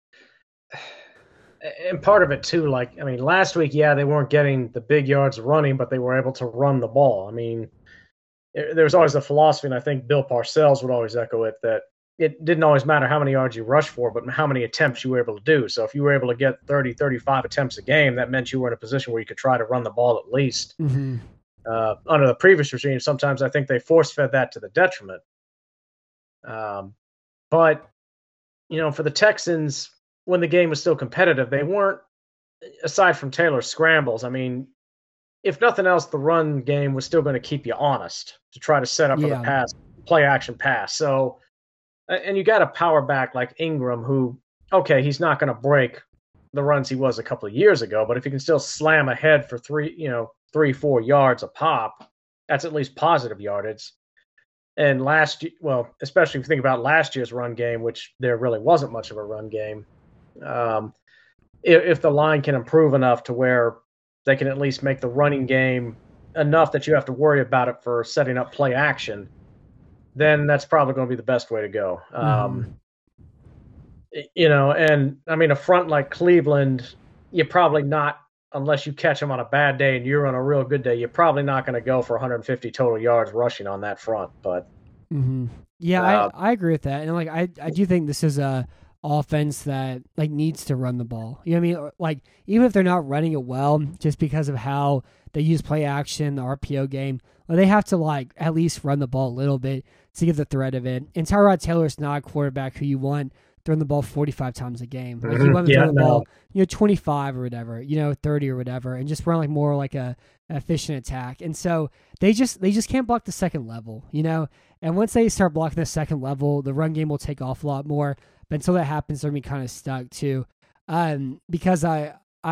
and part of it too. Like I mean, last week, yeah, they weren't getting the big yards running, but they were able to run the ball. I mean, there was always a philosophy, and I think Bill Parcells would always echo it, that it didn't always matter how many yards you rushed for, but how many attempts you were able to do. So if you were able to get thirty, thirty-five attempts a game, that meant you were in a position where you could try to run the ball at least.
Mm-hmm.
Uh, under the previous regime, sometimes I think they force-fed that to the detriment. Um, but, you know, for the Texans, when the game was still competitive, they weren't, aside from Taylor's scrambles, I mean, if nothing else, the run game was still going to keep you honest to try to set up for
Yeah.
the pass, play action pass. So, and you got a power back like Ingram, who, okay, he's not going to break the runs he was a couple of years ago, but if he can still slam ahead for three, you know, three, four yards a pop, that's at least positive yardage. And last, well, especially if you think about last year's run game, which there really wasn't much of a run game. Um, if, if the line can improve enough to where they can at least make the running game enough that you have to worry about it for setting up play action, then that's probably going to be the best way to go. Um, mm-hmm. You know, and I mean, a front like Cleveland, you're probably not, unless you catch them on a bad day and you're on a real good day, you're probably not going to go for one hundred fifty total yards rushing on that front. But
mm-hmm. yeah, uh, I, I agree with that. And like, I, I do think this is a offense that like needs to run the ball. You know what I mean? Like, even if they're not running it well, just because of how they use play action, the R P O game, well, they have to like at least run the ball a little bit to get the threat of it. And Tyrod Taylor's not a quarterback who you want throwing the ball forty-five times a game. Like you want to
yeah,
throw the
no.
ball, you know, twenty-five or whatever, you know, thirty or whatever, and just run like more like a, a efficient attack. And so they just they just can't block the second level, you know. And once they start blocking the second level, the run game will take off a lot more. But until that happens, they're gonna be kind of stuck too. Um, because I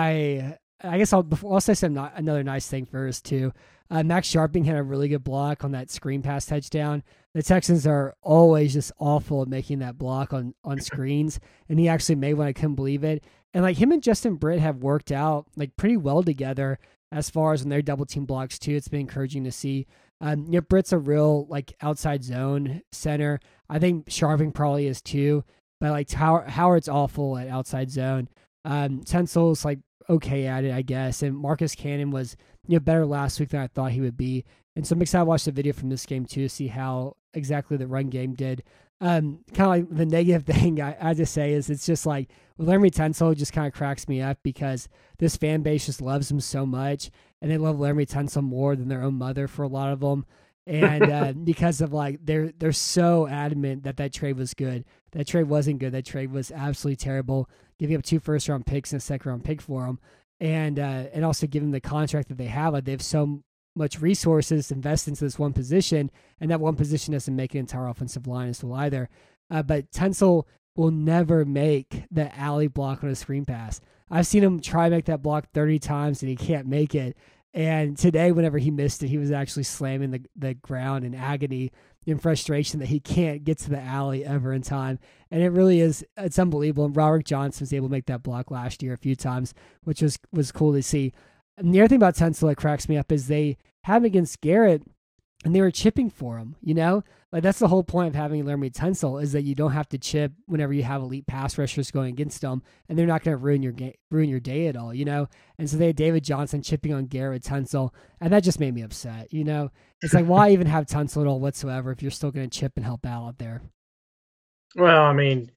I I guess I'll before, I'll say some not, another nice thing first too. Uh, Max Sharping had a really good block on that screen pass touchdown. The Texans are always just awful at making that block on, on screens, and he actually made one. I couldn't believe it. And like him and Justin Britt have worked out like pretty well together as far as when they're double team blocks too. It's been encouraging to see. Um, you know, Britt's a real like outside zone center. I think Sharping probably is too, but like Howard, Howard's awful at outside zone. Um, Tunsil's like okay at it, I guess, and Marcus Cannon was you know better last week than I thought he would be. And so I'm excited to watch the video from this game too to see how exactly the run game did. Um, kind of like the negative thing I, I just say is it's just like with Laremy Tunsil, it just kind of cracks me up because this fan base just loves him so much, and they love Laremy Tunsil more than their own mother for a lot of them. And uh, because of like they're they're so adamant that that trade was good. That trade wasn't good. That trade was absolutely terrible. Giving up two first round picks and a second round pick for them, and uh, and also giving the contract that they have. Like they have so much resources to invest into this one position, and that one position doesn't make an entire offensive line as well either. Uh, but Tunsil will never make the alley block on a screen pass. I've seen him try to make that block thirty times and he can't make it. And today, whenever he missed it, he was actually slamming the, the ground in agony, in frustration that he can't get to the alley ever in time. And it really is, it's unbelievable. And Roderick Johnson was able to make that block last year a few times, which was, was cool to see. And the other thing about Tunsil that cracks me up is they have him against Garrett. and they were chipping for him, you know? Like that's the whole point of having Laremy Tunsil is that you don't have to chip whenever you have elite pass rushers going against them, and they're not going to ruin your ga- ruin your day at all, you know? And so they had David Johnson chipping on Garrett Tunsil, and that just made me upset, you know? It's like, why even have Tunsil at all whatsoever if you're still going to chip and help out out there?
Well, I mean,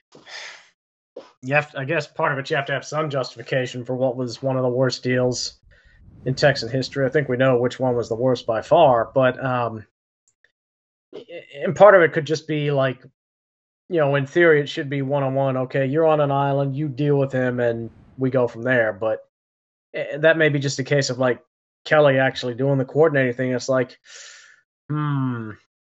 you have to, I guess part of it, you have to have some justification for what was one of the worst deals in Texan history. I think we know which one was the worst by far, but um, and part of it could just be like, you know, in theory, it should be one-on-one. Okay, you're on an island, you deal with him, and we go from there. But that may be just a case of like Kelly actually doing the coordinating thing. It's like, hmm,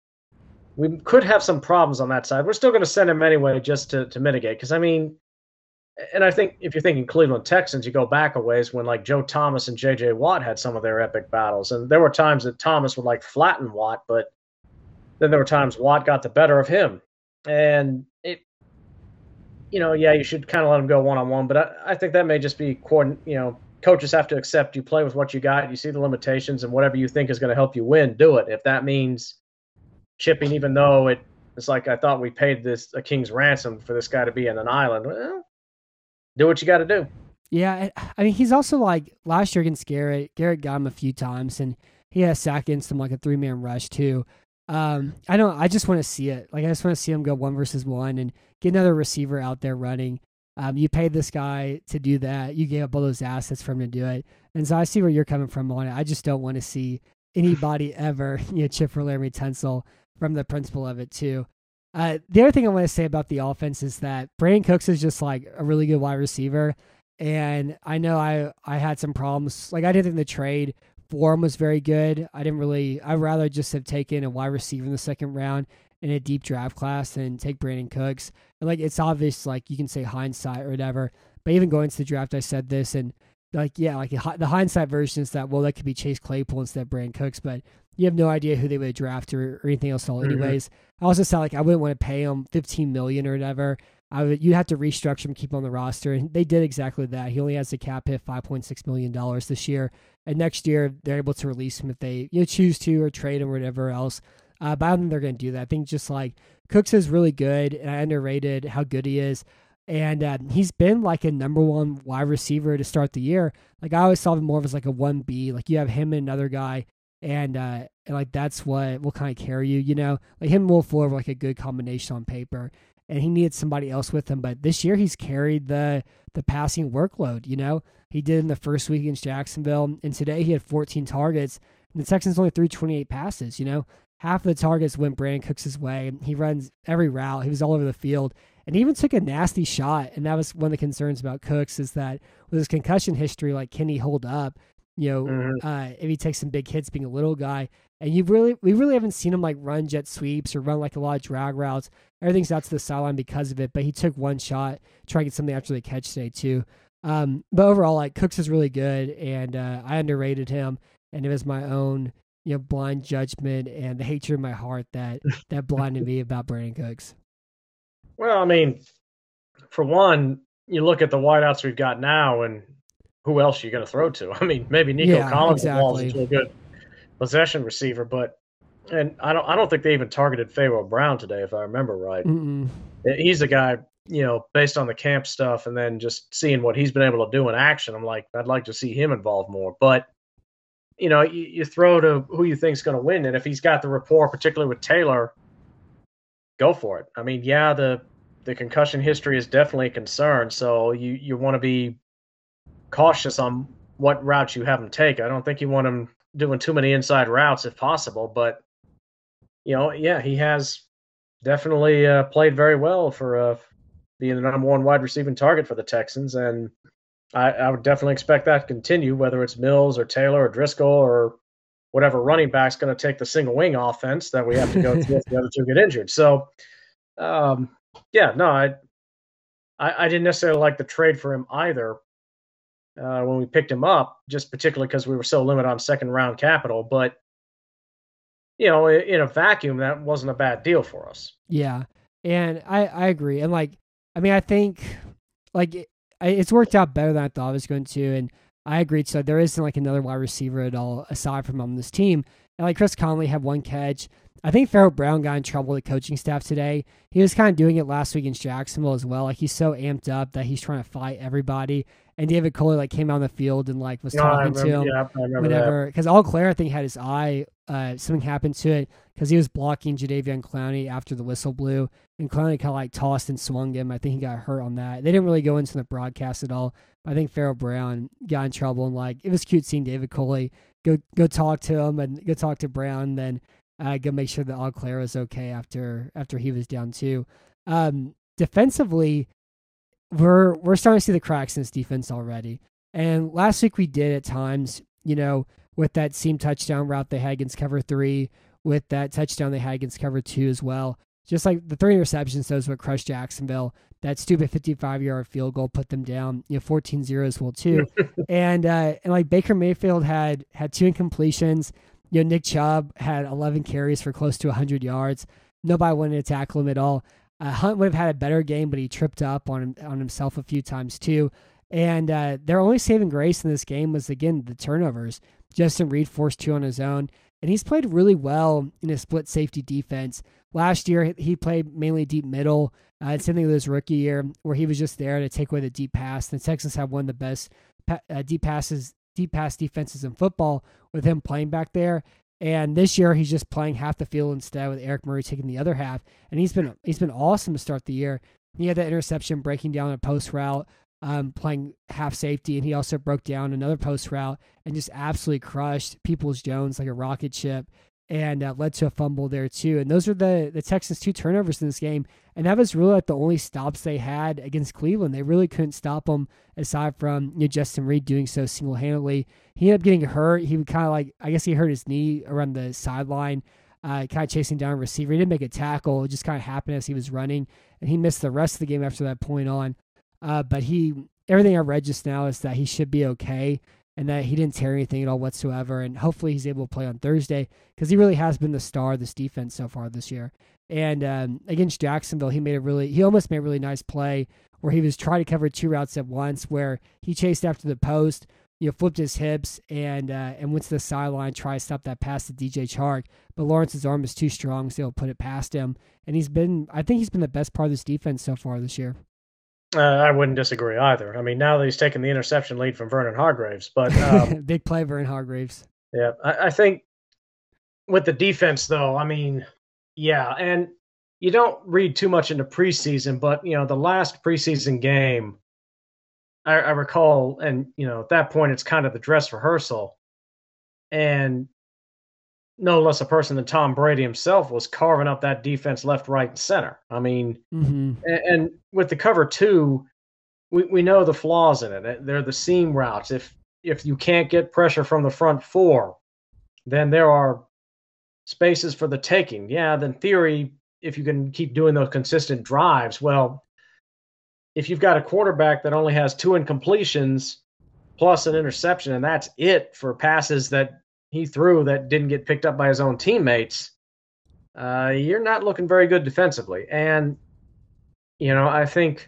we could have some problems on that side. We're still going to send him anyway just to, to mitigate. Because, I mean, and I think if you're thinking Cleveland Texans, you go back a ways when like Joe Thomas and J J Watt had some of their epic battles. And there were times that Thomas would like flatten Watt, but then there were times Watt got the better of him. And it, you know, yeah, you should kind of let him go one-on-one. But I, I think that may just be, you know, coaches have to accept you play with what you got. You see the limitations, and whatever you think is going to help you win, do it. If that means chipping, even though it, it's like I thought we paid this a king's ransom for this guy to be in an island, well, do what you got to do.
Yeah, I mean, he's also like last year against Garrett. Garrett got him a few times, and he had a sack against him, like a three-man rush too. Um, I don't. I just want to see it. Like I just want to see him go one versus one and get another receiver out there running. Um, you paid this guy to do that. You gave up all those assets for him to do it, and so I see where you're coming from on it. I just don't want to see anybody ever, you know, chip for Laremy Tunsil from the principle of it too. Uh, the other thing I want to say about the offense is that Brandin Cooks is just like a really good wide receiver. And I know I, I had some problems. Like I didn't think the trade for him was very good. I didn't really, I'd rather just have taken a wide receiver in the second round in a deep draft class than take Brandin Cooks. And like, it's obvious, like you can say hindsight or whatever, but even going into the draft, I said this and like, yeah, like the hindsight version is that, well, that could be Chase Claypool instead of Brandin Cooks, but you have no idea who they would draft or, or anything else at all. Mm-hmm. Anyways, I also said like I wouldn't want to pay him fifteen million dollars or whatever. I would, you'd have to restructure him, keep him on the roster, and they did exactly that. He only has a cap hit five point six million dollars this year, and next year they're able to release him if they you know, choose to or trade him or whatever else. Uh, but I don't think they're going to do that. I think just like Cooks is really good, and I underrated how good he is. And uh, he's been like a number one wide receiver to start the year. Like I always saw him more of as like a one B. Like you have him and another guy, and uh, and like that's what will kind of carry you. You know, like him and Will Fuller were like a good combination on paper, and he needed somebody else with him. But this year he's carried the the passing workload. You know, he did in the first week against Jacksonville, and today he had fourteen targets. And the Texans only threw twenty-eight passes. You know, half of the targets went Brandin Cooks' way. He runs every route. He was all over the field. And he even took a nasty shot, and that was one of the concerns about Cooks is that with his concussion history, like, can he hold up? You know, mm-hmm. uh, if he takes some big hits being a little guy. And you really, we really haven't seen him, like, run jet sweeps or run, like, a lot of drag routes. Everything's out to the sideline because of it, but he took one shot, trying to get something after the catch today, too. Um, but overall, like, Cooks is really good, and uh, I underrated him, and it was my own, you know, blind judgment and the hatred in my heart that, that blinded me about Brandin Cooks.
Well, I mean, for one, you look at the wideouts we've got now, and who else are you going to throw to? I mean, maybe Nico
yeah,
Collins
exactly.
falls into a good possession receiver, but and I don't I don't think they even targeted Pharaoh Brown today, if I remember right.
Mm-mm.
He's a guy, you know, based on the camp stuff, and then just seeing what he's been able to do in action. I'm like, I'd like to see him involved more. But you know, you, you throw to who you think is going to win, and if he's got the rapport, particularly with Taylor, go for it. I mean, yeah, the the concussion history is definitely a concern, so you, you want to be cautious on what routes you have him take. I don't think you want him doing too many inside routes if possible, but, you know, yeah, he has definitely uh, played very well for uh, being the number one wide receiving target for the Texans, and I, I would definitely expect that to continue, whether it's Mills or Taylor or Driscoll or whatever running back's going to take the single wing offense that we have to go through if the other two get injured. So, um, yeah, no, I, I, I didn't necessarily like the trade for him either uh, when we picked him up, just particularly because we were so limited on second round capital. But, you know, in, in a vacuum, that wasn't a bad deal for us.
Yeah, and I, I agree. And, like, I mean, I think, like, it, it's worked out better than I thought it was going to, and I agreed. So there isn't, like, another wide receiver at all aside from on this team. And like Chris Conley had one catch. I think Pharaoh Brown got in trouble with the coaching staff today. He was kind of doing it last week in Jacksonville as well. Like he's so amped up that he's trying to fight everybody. And David Coley like came out on the field and like was
No,
talking
remember,
to him
yeah, I remember
whenever because All Claire I think had his eye. Uh, something happened to it because he was blocking Jadeveon Clowney after the whistle blew, and Clowney kind of like tossed and swung him. I think he got hurt on that. They didn't really go into the broadcast at all. But I think Pharaoh Brown got in trouble, and like it was cute seeing David Coley go go talk to him and go talk to Brown, then uh, go make sure that All Claire was okay after after he was down too. Um, defensively, we're we're starting to see the cracks in this defense already. And last week we did at times, you know, with that seam touchdown route they had against cover three, with that touchdown they had against cover two as well. Just like the three interceptions, those what crushed Jacksonville. That stupid fifty-five-yard field goal put them down, you know, fourteen zero as well too. and uh, and like Baker Mayfield had had two incompletions. You know, Nick Chubb had eleven carries for close to one hundred yards. Nobody wanted to tackle him at all. Uh, Hunt would have had a better game, but he tripped up on him, on himself a few times too. And uh, their only saving grace in this game was, again, the turnovers. Justin Reed forced two on his own, and he's played really well in a split safety defense. Last year, he played mainly deep middle. Uh, same thing with his rookie year, where he was just there to take away the deep pass. The Texans have one of the best pa- uh, deep passes, deep pass defenses in football with him playing back there. And this year, he's just playing half the field instead, with Eric Murray taking the other half. And he's been he's been awesome to start the year. He had that interception breaking down a post route. Um, playing half safety, and he also broke down another post route and just absolutely crushed Peoples-Jones like a rocket ship, and uh, led to a fumble there too. And those are the the Texans' two turnovers in this game, and that was really like the only stops they had against Cleveland. They really couldn't stop them aside from, you know, Justin Reed doing so single-handedly. He ended up getting hurt. He would kind of like, I guess he hurt his knee around the sideline, uh, kind of chasing down a receiver. He didn't make a tackle. It just kind of happened as he was running, and he missed the rest of the game after that point on. Uh, but he, everything I read just now is that he should be okay and that he didn't tear anything at all whatsoever. And hopefully he's able to play on Thursday because he really has been the star of this defense so far this year. And um, against Jacksonville, he made a really, he almost made a really nice play where he was trying to cover two routes at once, where he chased after the post, you know, flipped his hips and uh, and went to the sideline, try to stop that pass to D J Chark. But Lawrence's arm is too strong, so he'll put it past him. And he's been, I think he's been the best part of this defense so far this year.
Uh, I wouldn't disagree either. I mean, now that he's taken the interception lead from Vernon Hargraves, but um,
big play, Vernon Hargraves.
Yeah, I, I think with the defense, though, I mean, yeah, and you don't read too much into preseason, but you know, the last preseason game, I, I recall, and you know, at that point, it's kind of the dress rehearsal, and no less a person than Tom Brady himself was carving up that defense left, right, and center. I mean,
mm-hmm.
and, and with the cover two, we, we know the flaws in it. They're the seam routes. If if you can't get pressure from the front four, then there are spaces for the taking. Yeah, then theory, if you can keep doing those consistent drives, well, if you've got a quarterback that only has two incompletions plus an interception, and that's it for passes that he threw that didn't get picked up by his own teammates, uh, you're not looking very good defensively. And, you know, I think,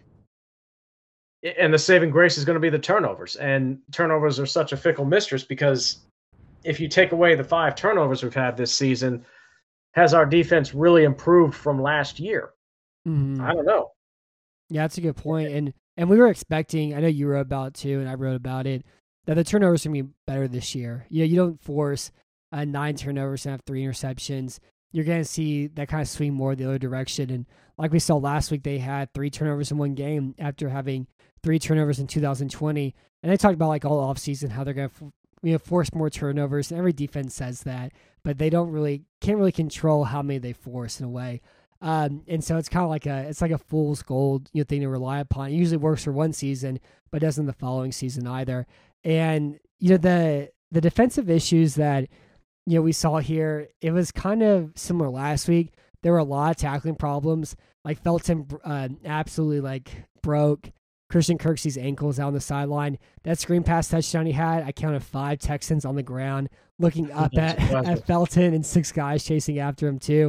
and the saving grace is going to be the turnovers. And turnovers are such a fickle mistress because if you take away the five turnovers we've had this season, has our defense really improved from last year?
Mm-hmm.
I don't know.
Yeah, that's a good point. And and we were expecting, I know you wrote about it too, and I wrote about it, that the turnovers are going to be better this year. You know, you don't force uh, nine turnovers and have three interceptions. You're going to see that kind of swing more the other direction. And like we saw last week, they had three turnovers in one game after having three turnovers in two thousand twenty. And they talked about like all offseason how they're going to you know, force more turnovers. And every defense says that, but they don't really, can't really control how many they force in a way. Um, and so it's kind of like a, it's like a fool's gold, you know, thing to rely upon. It usually works for one season, but doesn't the following season either. And, you know, the, the defensive issues that, you know, we saw here, it was kind of similar last week. There were a lot of tackling problems. Like Felton uh, absolutely like broke Christian Kirksey's ankles out on the sideline. That screen pass touchdown he had, I counted five Texans on the ground looking up at, at Felton and six guys chasing after him too.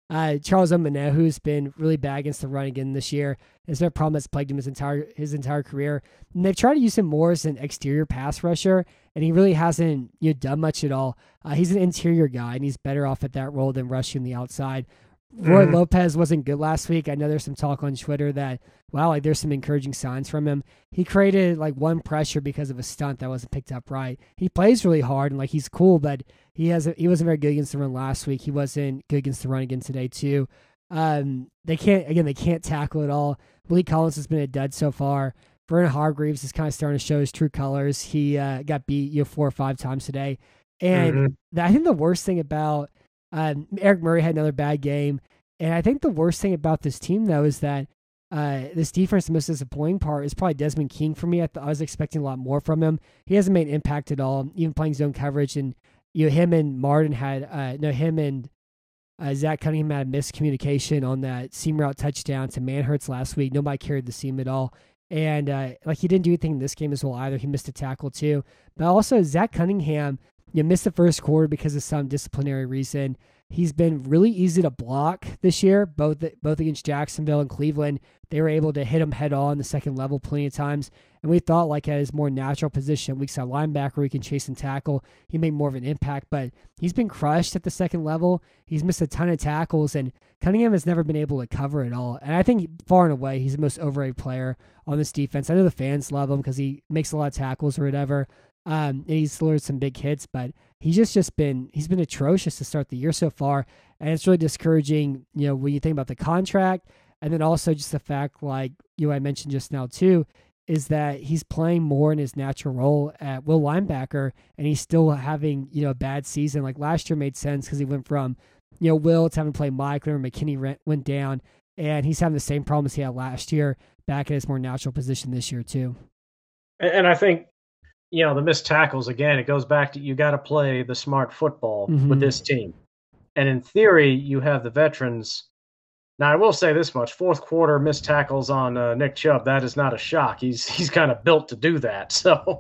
Uh, Charles Omenihu, who's been really bad against the run again this year. It's been a problem that's plagued him his entire his entire career. And they've tried to use him more as an exterior pass rusher, and he really hasn't you know done much at all. Uh, he's an interior guy, and he's better off at that role than rushing the outside. Roy mm-hmm. Lopez wasn't good last week. I know there's some talk on Twitter that, wow, like there's some encouraging signs from him. He created like one pressure because of a stunt that wasn't picked up right. He plays really hard and like he's cool, but he hasn't he wasn't very good against the run last week. He wasn't good against the run again today too. Um, they can't again they can't tackle at all. Malik Collins has been a dud so far. Vernon Hargreaves is kind of starting to show his true colors. He uh, got beat you know four or five times today, and
mm-hmm.
the, I think the worst thing about Um, Eric Murray had another bad game. And I think the worst thing about this team, though, is that uh, this defense, the most disappointing part is probably Desmond King for me. I, th- I was expecting a lot more from him. He hasn't made an impact at all, even playing zone coverage. And you know, him and Martin had, uh, no, him and uh, Zach Cunningham had miscommunication on that seam route touchdown to Manhurts last week. Nobody carried the seam at all. And uh, like he didn't do anything in this game as well either. He missed a tackle too. But also Zach Cunningham, you missed the first quarter because of some disciplinary reason. He's been really easy to block this year, both both against Jacksonville and Cleveland. They were able to hit him head on the second level plenty of times. And we thought like at his more natural position, weak side linebacker, he can chase and tackle. He made more of an impact, but he's been crushed at the second level. He's missed a ton of tackles, and Cunningham has never been able to cover it all. And I think far and away, he's the most overrated player on this defense. I know the fans love him because he makes a lot of tackles or whatever. Um, and he's lured some big hits, but he's just, just been, he's been atrocious to start the year so far. And it's really discouraging, you know, when you think about the contract and then also just the fact, like, you know, I mentioned just now too, is that he's playing more in his natural role at will linebacker and he's still having, you know, a bad season. Like last year made sense because he went from, you know, Will to having played Mike, or McKinney went down, and he's having the same problems he had last year back in his more natural position this year too.
And I think, you know, the missed tackles, again, it goes back to you got to play the smart football mm-hmm. with this team. And in theory, you have the veterans. Now, I will say this much. Fourth quarter missed tackles on uh, Nick Chubb, that is not a shock. He's he's kind of built to do that. So,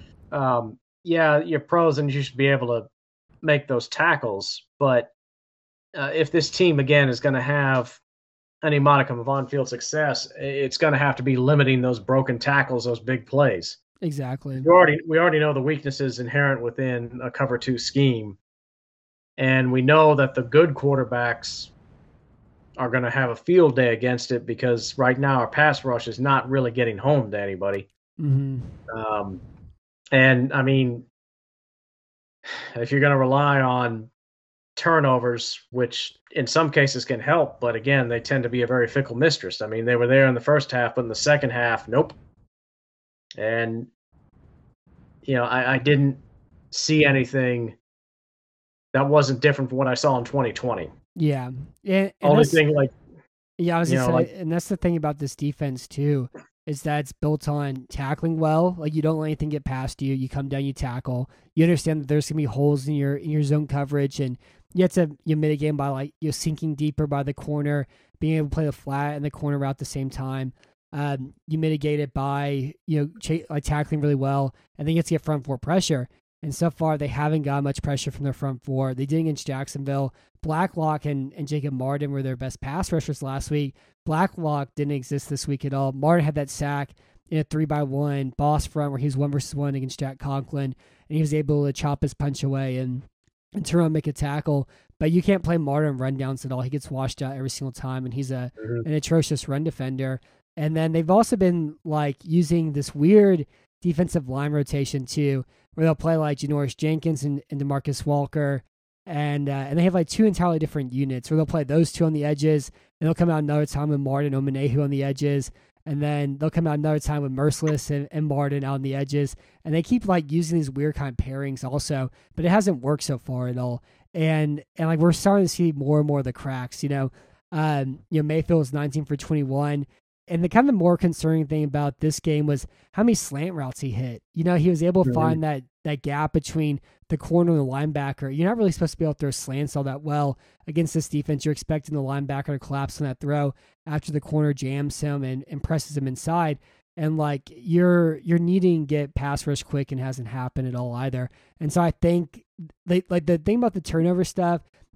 um, yeah, you're pros and you should be able to make those tackles. But uh, if this team, again, is going to have any modicum of on-field success, it's going to have to be limiting those broken tackles, those big plays.
Exactly.
We already we already know the weaknesses inherent within a cover two scheme, and we know that the good quarterbacks are going to have a field day against it because right now our pass rush is not really getting home to anybody.
Mm-hmm.
Um, and I mean, if you're going to rely on turnovers, which in some cases can help, but again, they tend to be a very fickle mistress. I mean, they were there in the first half, but in the second half, nope. And, you know, I, I didn't see anything that wasn't different from what I saw in twenty twenty.
Yeah. And, and
Only thing, like,
yeah, I was
you
gonna
know,
say,
like,
and that's the thing about this defense too, is that it's built on tackling well. Like you don't let anything get past you. You come down, you tackle. You understand that there's gonna be holes in your in your zone coverage, and you have to you mitigate by like you're sinking deeper by the corner, being able to play the flat and the corner route at the same time. Um, you mitigate it by you know ch- like tackling really well, and then you get to get front four pressure. And so far, they haven't got much pressure from their front four. They did against Jacksonville. Blacklock and, and Jacob Martin were their best pass rushers last week. Blacklock didn't exist this week at all. Martin had that sack in a three by one boss front where he was one versus one against Jack Conklin, and he was able to chop his punch away and, and turn around and make a tackle. But you can't play Martin rundowns at all. He gets washed out every single time, and he's a mm-hmm. an atrocious run defender. And then they've also been like using this weird defensive line rotation too, where they'll play like Janoris Jenkins and, and DeMarcus Walker, and uh, and they have like two entirely different units where they'll play those two on the edges, and they'll come out another time with Martin Omenihu on the edges, and then they'll come out another time with Merciless and, and Martin out on the edges, and they keep like using these weird kind of pairings also, but it hasn't worked so far at all, and and like we're starting to see more and more of the cracks, you know, um, you know Mayfield was nineteen for twenty-one. And the kind of more concerning thing about this game was how many slant routes he hit. You know, he was able to mm-hmm. find that that gap between the corner and the linebacker. You're not really supposed to be able to throw slants all that well against this defense. You're expecting the linebacker to collapse on that throw after the corner jams him and, and presses him inside. And like you're you're needing to get pass rush quick, and hasn't happened at all either. And so I think they like the thing about the turnover stuff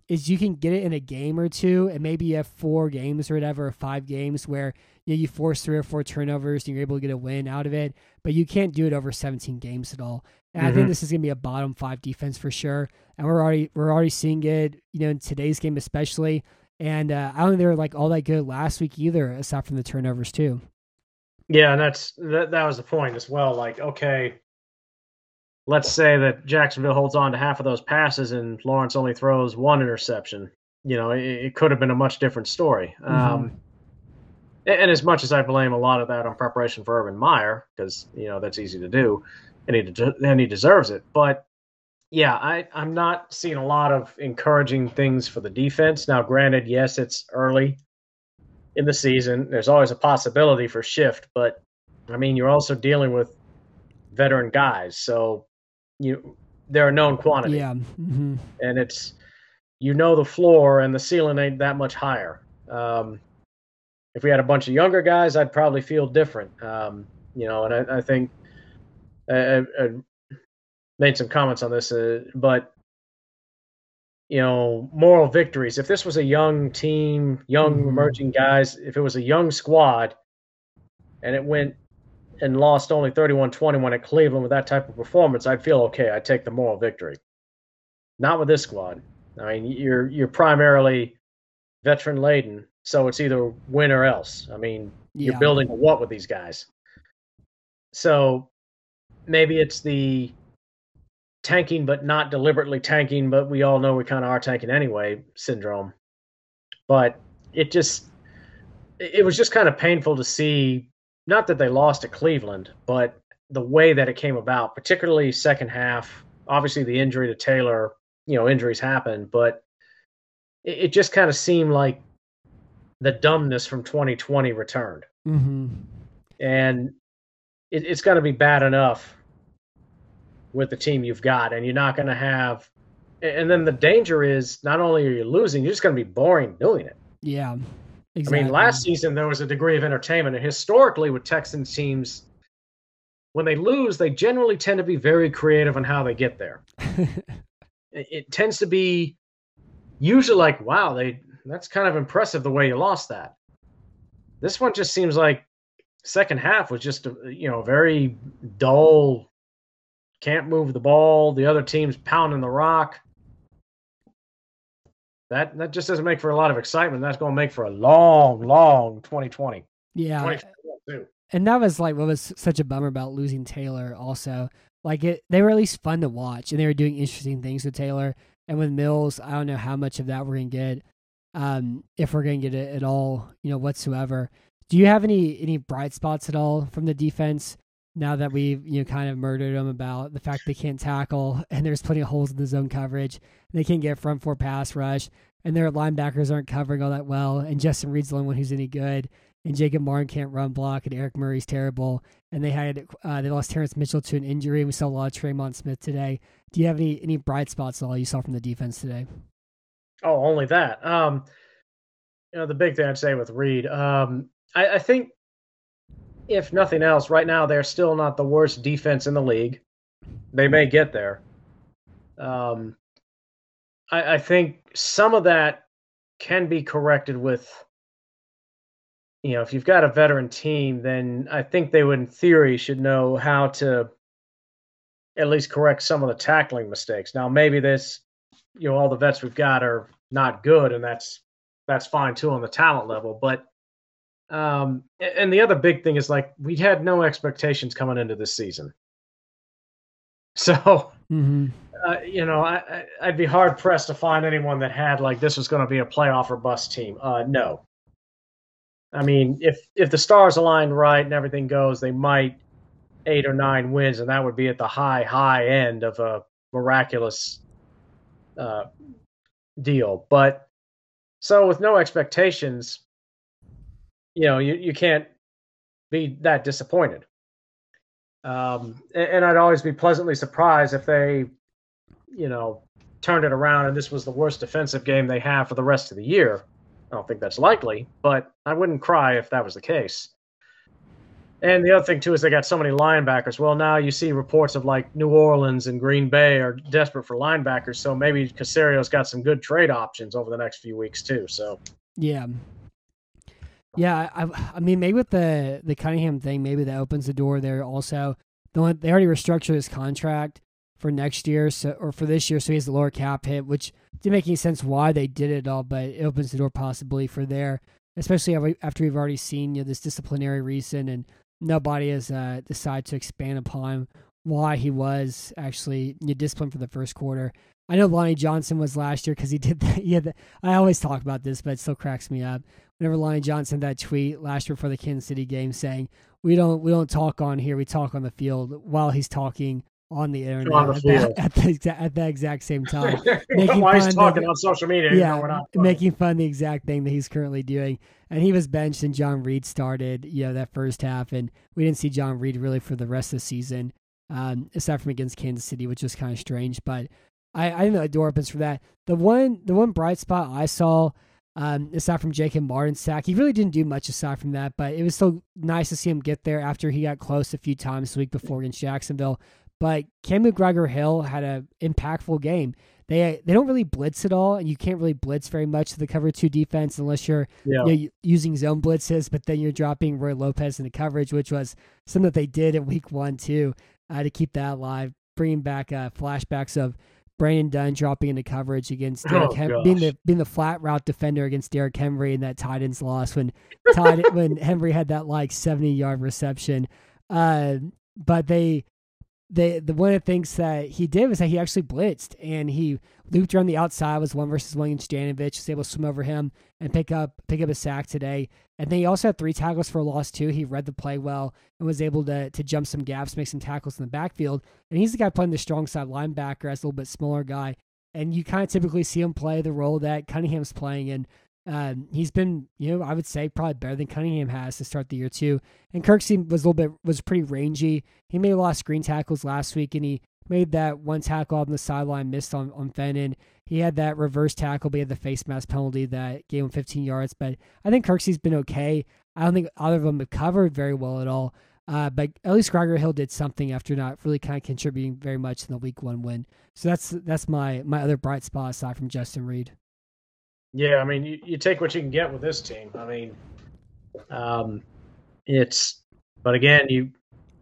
is you can get it in a game or two, and maybe you have four games or whatever, or five games where you know, you force three or four turnovers and you're able to get a win out of it, but you can't do it over seventeen games at all. And mm-hmm. I think this is going to be a bottom five defense for sure. And we're already we're already seeing it, you know, in today's game especially. And uh, I don't think they were like all that good last week either, aside from the turnovers too.
Yeah, and that's that. That was the point as well. Like, okay, let's say that Jacksonville holds on to half of those passes and Lawrence only throws one interception. You know, it, it could have been a much different story. Mm-hmm. Um, and, and as much as I blame a lot of that on preparation for Urban Meyer, because you know that's easy to do, and he de- and he deserves it. But yeah, I I'm not seeing a lot of encouraging things for the defense. Now, granted, yes, it's early in the season. There's always a possibility for shift, but I mean, you're also dealing with veteran guys, so you they're a known quantity.
Yeah, mm-hmm.
And it's you know the floor and the ceiling ain't that much higher. Um, if we had a bunch of younger guys, I'd probably feel different. Um, you know, and I, I think I, I made some comments on this, uh, but you know, moral victories. If this was a young team, young mm-hmm. emerging guys, if it was a young squad and it went and lost only thirty-one twenty-one at Cleveland with that type of performance, I'd feel okay. I'd take the moral victory. Not with this squad. I mean, you're you're primarily veteran laden, so it's either win or else. I mean, yeah. You're building a what with these guys. So maybe it's the tanking but not deliberately tanking, but we all know we kind of are tanking anyway syndrome. But it just it was just kind of painful to see, not that they lost to Cleveland, but the way that it came about, particularly second half. Obviously the injury to Taylor, you know, injuries happen, but it, it just kind of seemed like the dumbness from twenty twenty returned.
Mm-hmm.
And it, it's got to be bad enough with the team you've got, and you're not going to have – and then the danger is not only are you losing, you're just going to be boring doing it.
Yeah, exactly.
I mean, last season there was a degree of entertainment, and historically with Texans teams, when they lose, they generally tend to be very creative on how they get there. it, it tends to be usually like, wow, they that's kind of impressive the way you lost that. This one just seems like second half was just, a, you know, very dull. Can't move the ball. The other team's pounding the rock. That that just doesn't make for a lot of excitement. That's going to make for a long, long twenty twenty.
Yeah.
twenty twenty-two.
And that was like what was such a bummer about losing Taylor also. Like it, they were at least fun to watch, and they were doing interesting things with Taylor. And with Mills, I don't know how much of that we're going to get, um, if we're going to get it at all, you know, whatsoever. Do you have any any bright spots at all from the defense? Now that we've, you know, kind of murdered them about the fact they can't tackle and there's plenty of holes in the zone coverage. They can't get front four pass rush, and their linebackers aren't covering all that well. And Justin Reed's the only one who's any good. And Jacob Martin can't run block, and Eric Murray's terrible. And they had uh, they lost Terrence Mitchell to an injury. We saw a lot of Tremont Smith today. Do you have any any bright spots at all you saw from the defense today?
Oh, only that. Um, you know, the big thing I'd say with Reed, um, I, I think. If nothing else, right now they're still not the worst defense in the league. They may get there. Um, I, I think some of that can be corrected with, you know, if you've got a veteran team, then I think they would, in theory, should know how to at least correct some of the tackling mistakes. Now, maybe this, you know, all the vets we've got are not good, and that's that's fine too on the talent level, but. Um, and the other big thing is, like, we had no expectations coming into this season. So,
mm-hmm.
uh, you know, I, I, I'd be hard pressed to find anyone that had like this was going to be a playoff or bust team. Uh, no. I mean, if if the stars align right and everything goes, they might eight or nine wins, and that would be at the high, high end of a miraculous uh, deal. But so with no expectations, you know, you, you can't be that disappointed. Um, and, and I'd always be pleasantly surprised if they, you know, turned it around and this was the worst defensive game they have for the rest of the year. I don't think that's likely, but I wouldn't cry if that was the case. And the other thing too is they got so many linebackers. Well, now you see reports of like New Orleans and Green Bay are desperate for linebackers, so maybe Caserio's got some good trade options over the next few weeks too. So
yeah, yeah. I, I mean, maybe with the the Cunningham thing, maybe that opens the door there. Also, the one, they already restructured his contract for next year, so or for this year, so he has the lower cap hit, which didn't make any sense why they did it all, but it opens the door possibly for there, especially after we've already seen you know, this disciplinary reason and. Nobody has uh, decided to expand upon why he was actually you know, disciplined for the first quarter. I know Lonnie Johnson was last year because he did that. He had the, I always talk about this, but it still cracks me up. Whenever Lonnie Johnson that tweet last year for the Kansas City game saying we don't we don't talk on here, we talk on the field, while he's talking on the internet
on the
at,
field.
That, at, the, at the exact same time.
Making While he's talking the, on social media,
yeah,
you know,
making fun of the exact thing that he's currently doing. And he was benched and John Reed started, you know, that first half. And we didn't see John Reed really for the rest of the season, um, aside from against Kansas City, which was kind of strange. But I, I think the door opens for that. The one the one bright spot I saw, um, aside from Jacob Martin's sack, he really didn't do much aside from that. But it was still nice to see him get there after he got close a few times the week before against Jacksonville. But Cam McGregor-Hill had an impactful game. They they don't really blitz at all, and you can't really blitz very much to the cover two defense unless you're
yeah.
you know, using zone blitzes, but then you're dropping Roy Lopez into coverage, which was something that they did in week one, too, uh, to keep that alive, bringing back uh, flashbacks of Brandon Dunn dropping into coverage against Derrick
oh,
Henry, being the being the flat route defender against Derrick Henry in that tight end's loss when tight, when Henry had that like seventy-yard reception. Uh, but they... They, the one of the things that he did was that he actually blitzed and he looped around the outside, was one versus one against Janovich, was able to swim over him and pick up pick up a sack today. And then he also had three tackles for a loss too. He read the play well and was able to to jump some gaps, make some tackles in the backfield. And he's the guy playing the strong side linebacker as a little bit smaller guy. And you kind of typically see him play the role that Cunningham's playing. And um, he's been, you know, I would say probably better than Cunningham has to start the year too. And Kirksey was a little bit, was pretty rangy. He made a lot of screen tackles last week and he made that one tackle on the sideline, missed on, on Fenton. He had that reverse tackle, but he had the face mask penalty that gave him fifteen yards. But I think Kirksey's been okay. I don't think either of them have covered very well at all. Uh, but at least McGregor-Hill did something after not really kind of contributing very much in the week one win. So that's that's my my other bright spot aside from Justin Reed.
Yeah, I mean, you, you take what you can get with this team. I mean, um, it's, but again, you,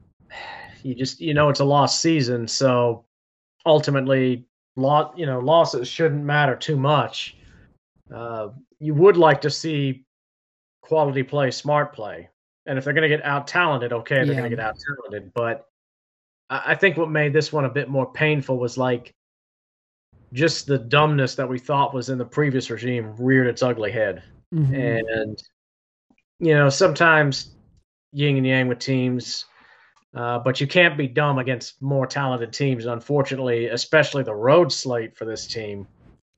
you just, you know, it's a lost season. So ultimately, lot, you know, losses shouldn't matter too much. Uh, you would like to see quality play, smart play. And if they're going to get out talented, okay, they're
Yeah.
going to get out talented. But I, I think what made this one a bit more painful was like, just the dumbness that we thought was in the previous regime reared its ugly head.
Mm-hmm.
And, you know, sometimes yin and yang with teams, uh, but you can't be dumb against more talented teams. Unfortunately, especially the road slate for this team,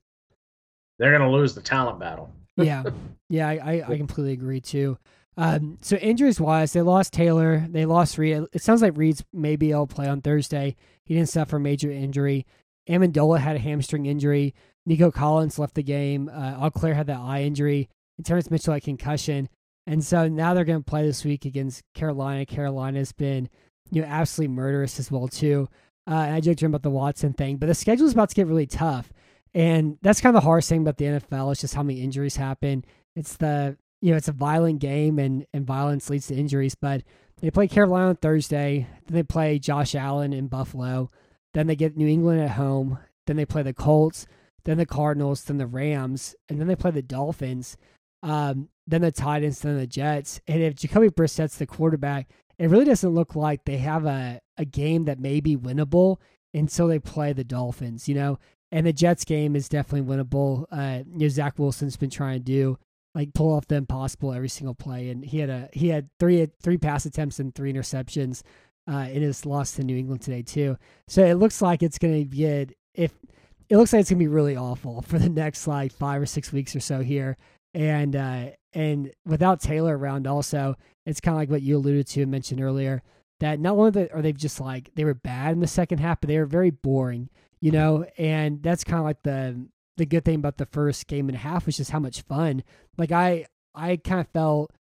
they're going to lose the talent battle.
yeah. Yeah, I, I, I completely agree too. Um, so injuries-wise, they lost Taylor. They lost Reed. It sounds like Reed's maybe able to play on Thursday. He didn't suffer a major injury. Amendola had a hamstring injury. Nico Collins left the game. Uh, Auclair had that eye injury. And Terrence Mitchell had concussion. And so now they're going to play this week against Carolina. Carolina's been, you know, absolutely murderous as well, too. Uh, and I joked around about the Watson thing. But the schedule is about to get really tough. And that's kind of the hardest thing about the N F L. It's just how many injuries happen. It's the, you know, it's a violent game and, and violence leads to injuries. But they play Carolina on Thursday. Then they play Josh Allen in Buffalo. Then they get New England at home. Then they play the Colts. Then the Cardinals. Then the Rams. And then they play the Dolphins. Um, then the Titans. Then the Jets. And if Jacoby Brissett's the quarterback, it really doesn't look like they have a, a game that may be winnable until they play the Dolphins, you know? And the Jets game is definitely winnable. Uh, you know, Zach Wilson's been trying to do, like, pull off the impossible every single play. And he had a he had three three pass attempts and three interceptions. Uh, in his loss to New England today too. So it looks like it's going to get, if it looks like it's going to be really awful for the next like five or six weeks or so here. And, uh, and without Taylor around also, it's kind of like what you alluded to and mentioned earlier, that not only are they just like, they were bad in the second half, but they were very boring, you know? And that's kind of like the, the good thing about the first game and a half was just how much fun. Like I, I kind of felt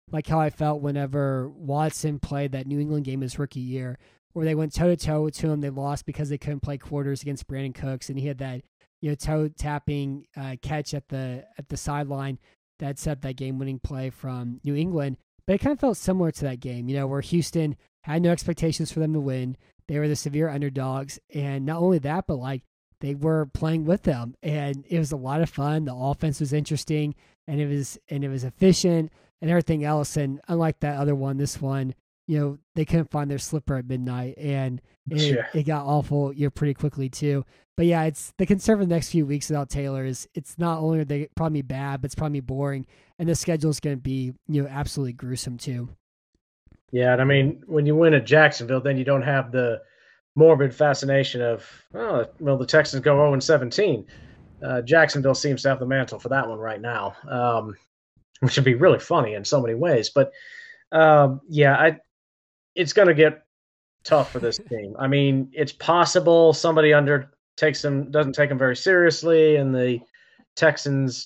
like how I felt whenever Watson played that New England game his rookie year, where they went toe to toe to him. They lost because they couldn't play quarters against Brandon Cooks, and he had that you know toe tapping uh, catch at the at the sideline that set that game winning play from New England. But it kind of felt similar to that game, you know, where Houston had no expectations for them to win. They were the severe underdogs, and not only that, but like they were playing with them, and it was a lot of fun. The offense was interesting, and it was and it was efficient and everything else. And unlike that other one, this one, you know, they couldn't find their slipper at midnight, and it,
Yeah.
it got awful, you know, pretty quickly too. But yeah, it's the concern for the next few weeks without Taylor is it's not only are they probably bad, but it's probably boring, and the schedule is going to be you know absolutely gruesome too.
Yeah, and I mean, when you win at Jacksonville, then you don't have the morbid fascination of, oh, well, the Texans go oh and seventeen. Uh, Jacksonville seems to have the mantle for that one right now, um, which would be really funny in so many ways. But um, yeah, I, it's going to get tough for this team. I mean, it's possible somebody under takes them doesn't take them very seriously, and the Texans,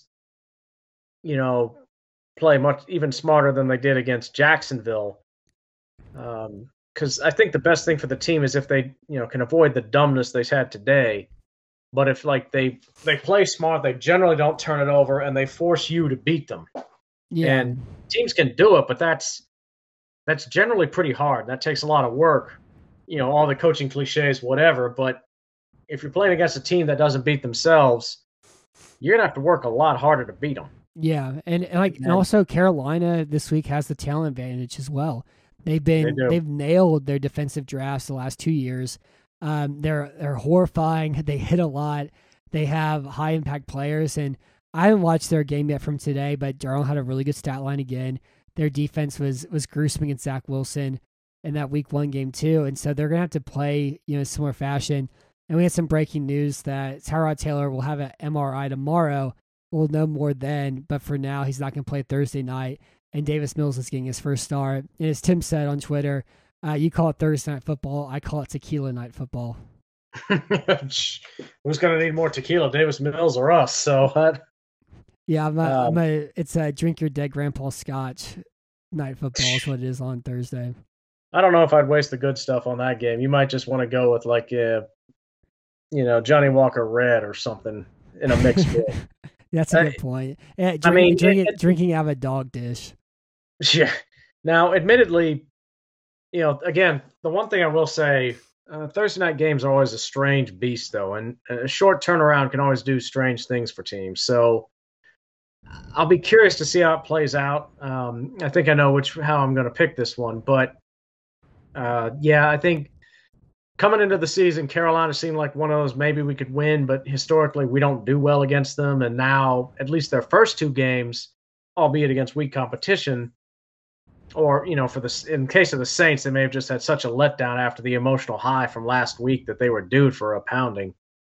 you know, play much even smarter than they did against Jacksonville. Um, because I think the best thing for the team is if they, you know, can avoid the dumbness they had today. But if like they they play smart, they generally don't turn it over, and they force you to beat them.
Yeah,
And teams can do it, but that's that's generally pretty hard. That takes a lot of work. You know, all the coaching cliches, whatever. But if you're playing against a team that doesn't beat themselves, you're gonna have to work a lot harder to beat them.
yeah, and, and like and
Yeah.
also Carolina this week has the talent advantage as well. They've been
They do.
they've nailed their defensive drafts the last two years. Um, they're they're horrifying. They hit a lot. They have high impact players, and I haven't watched their game yet from today. But Darnold had a really good stat line again. Their defense was was gruesome against Zach Wilson in that Week One game too, and so they're gonna have to play you know in similar fashion. And we had some breaking news that Tyrod Taylor will have an M R I tomorrow. We'll know more then, but for now he's not gonna play Thursday night. And Davis Mills is getting his first start. And as Tim said on Twitter, uh, you call it Thursday night football. I call it tequila night football.
Who's going to need more tequila, Davis Mills or us? So, uh,
Yeah, I'm a,
Um,
I'm a, it's a drink your dead grandpa scotch night football is what it is on Thursday.
I don't know if I'd waste the good stuff on that game. You might just want to go with like, uh, you know, Johnny Walker Red or something in a mixed drink.
That's a
I-
good point. Yeah, drink,
I mean,
drink
it-
it, drinking out of a dog dish.
Yeah. Now, admittedly, you know, again, the one thing I will say, uh, Thursday night games are always a strange beast, though, and a short turnaround can always do strange things for teams. So I'll be curious to see how it plays out. Um, I think I know which how I'm going to pick this one, but uh, yeah, I think coming into the season, Carolina seemed like one of those maybe we could win, but historically we don't do well against them. And now, at least their first two games, albeit against weak competition, or, you know, for the in case of the Saints, they may have just had such a letdown after the emotional high from last week that they were due for a pounding.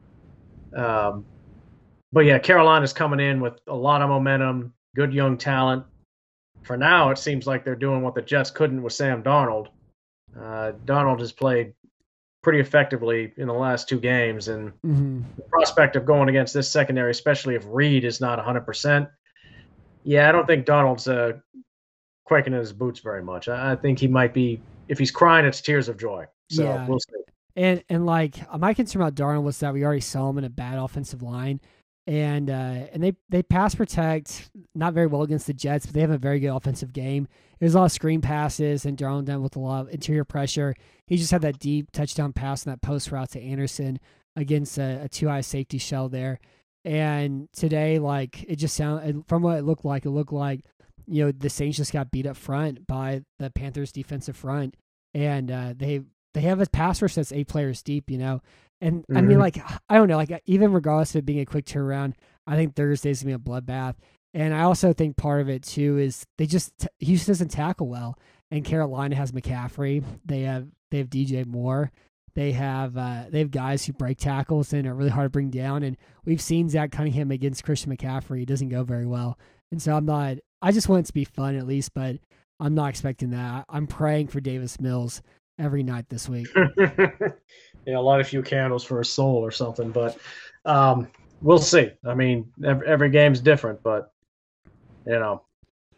Um, but yeah, Carolina's coming in with a lot of momentum, good young talent. For now, it seems like they're doing what the Jets couldn't with Sam Darnold. Uh, Darnold has played pretty effectively in the last two games, and
hmm
the prospect of going against this secondary, especially if Reed is not one hundred percent, yeah, I don't think Darnold's uh, quaking in his boots very much. I, I think he might be, if he's crying, it's tears of joy. So
Yeah.
we'll see.
And and like my concern about Darnold was that we already saw him in a bad offensive line, and uh, and they they pass protect not very well against the Jets, but they have a very good offensive game. There's a lot of screen passes, and Darnold done with a lot of interior pressure. He just had that deep touchdown pass and that post route to Anderson against a, a two high safety shell there. And today, like it just sounded from what it looked like, it looked like you know the Saints just got beat up front by the Panthers defensive front, and uh, they. They have a pass rush that's eight players deep, you know? And I mean,
Mhm.
like, I don't know, like, even regardless of it being a quick turnaround, I think Thursday's going to be a bloodbath. And I also think part of it, too, is they just, Houston doesn't tackle well. And Carolina has McCaffrey. They have, they have D J Moore. They have, uh, they have guys who break tackles and are really hard to bring down. And we've seen Zach Cunningham against Christian McCaffrey. It doesn't go very well. And so I'm not, I just want it to be fun at least, but I'm not expecting that. I'm praying for Davis Mills every night this week.
Yeah, a lot of few candles for a soul or something, but um, we'll see. I mean, every, every game's different, but you know,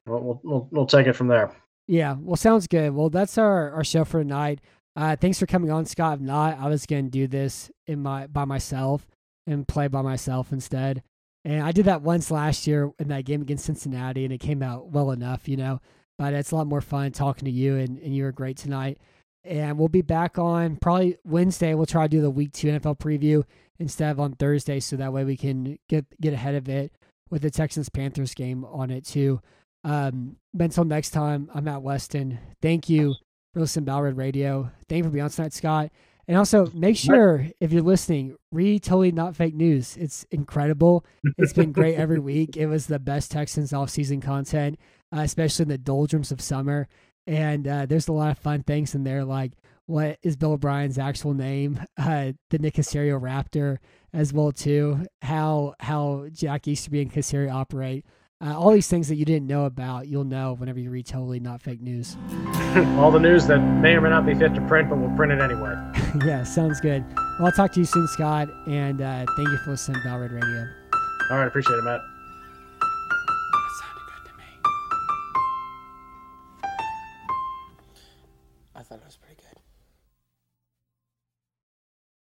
We'll, we'll we'll we'll take it from there.
Yeah, well, sounds good. Well, that's our, our show for tonight. Uh, thanks for coming on, Scott. If not, I was going to do this in my by myself and play by myself instead. And I did that once last year in that game against Cincinnati, and it came out well enough, you know. But it's a lot more fun talking to you, and, and you were great tonight. And we'll be back on probably Wednesday. We'll try to do the week two N F L preview instead of on Thursday, so that way we can get get ahead of it with the Texans-Panthers game on it too. Um, but until next time, I'm Matt Weston. Thank you for listening to Ballard Radio. Thank you for being on tonight, Scott. And also, make sure, if you're listening, read Totally Not Fake News. It's incredible. It's been great every week. It was the best Texans off-season content, uh, especially in the doldrums of summer. And uh, there's a lot of fun things in there, like what is Bill O'Brien's actual name, uh, the Nick Caserio Raptor as well, too, how how Jack Easterby and Caserio operate. Uh, all these things that you didn't know about, you'll know whenever you read Totally Not Fake News.
All the news that may or may not be fit to print, but we'll print it anyway.
Yeah, sounds good. Well, I'll talk to you soon, Scott, and uh, thank you for listening to Ballard Radio.
All right, appreciate it, Matt.
That sounded good to me.
I thought it was pretty good.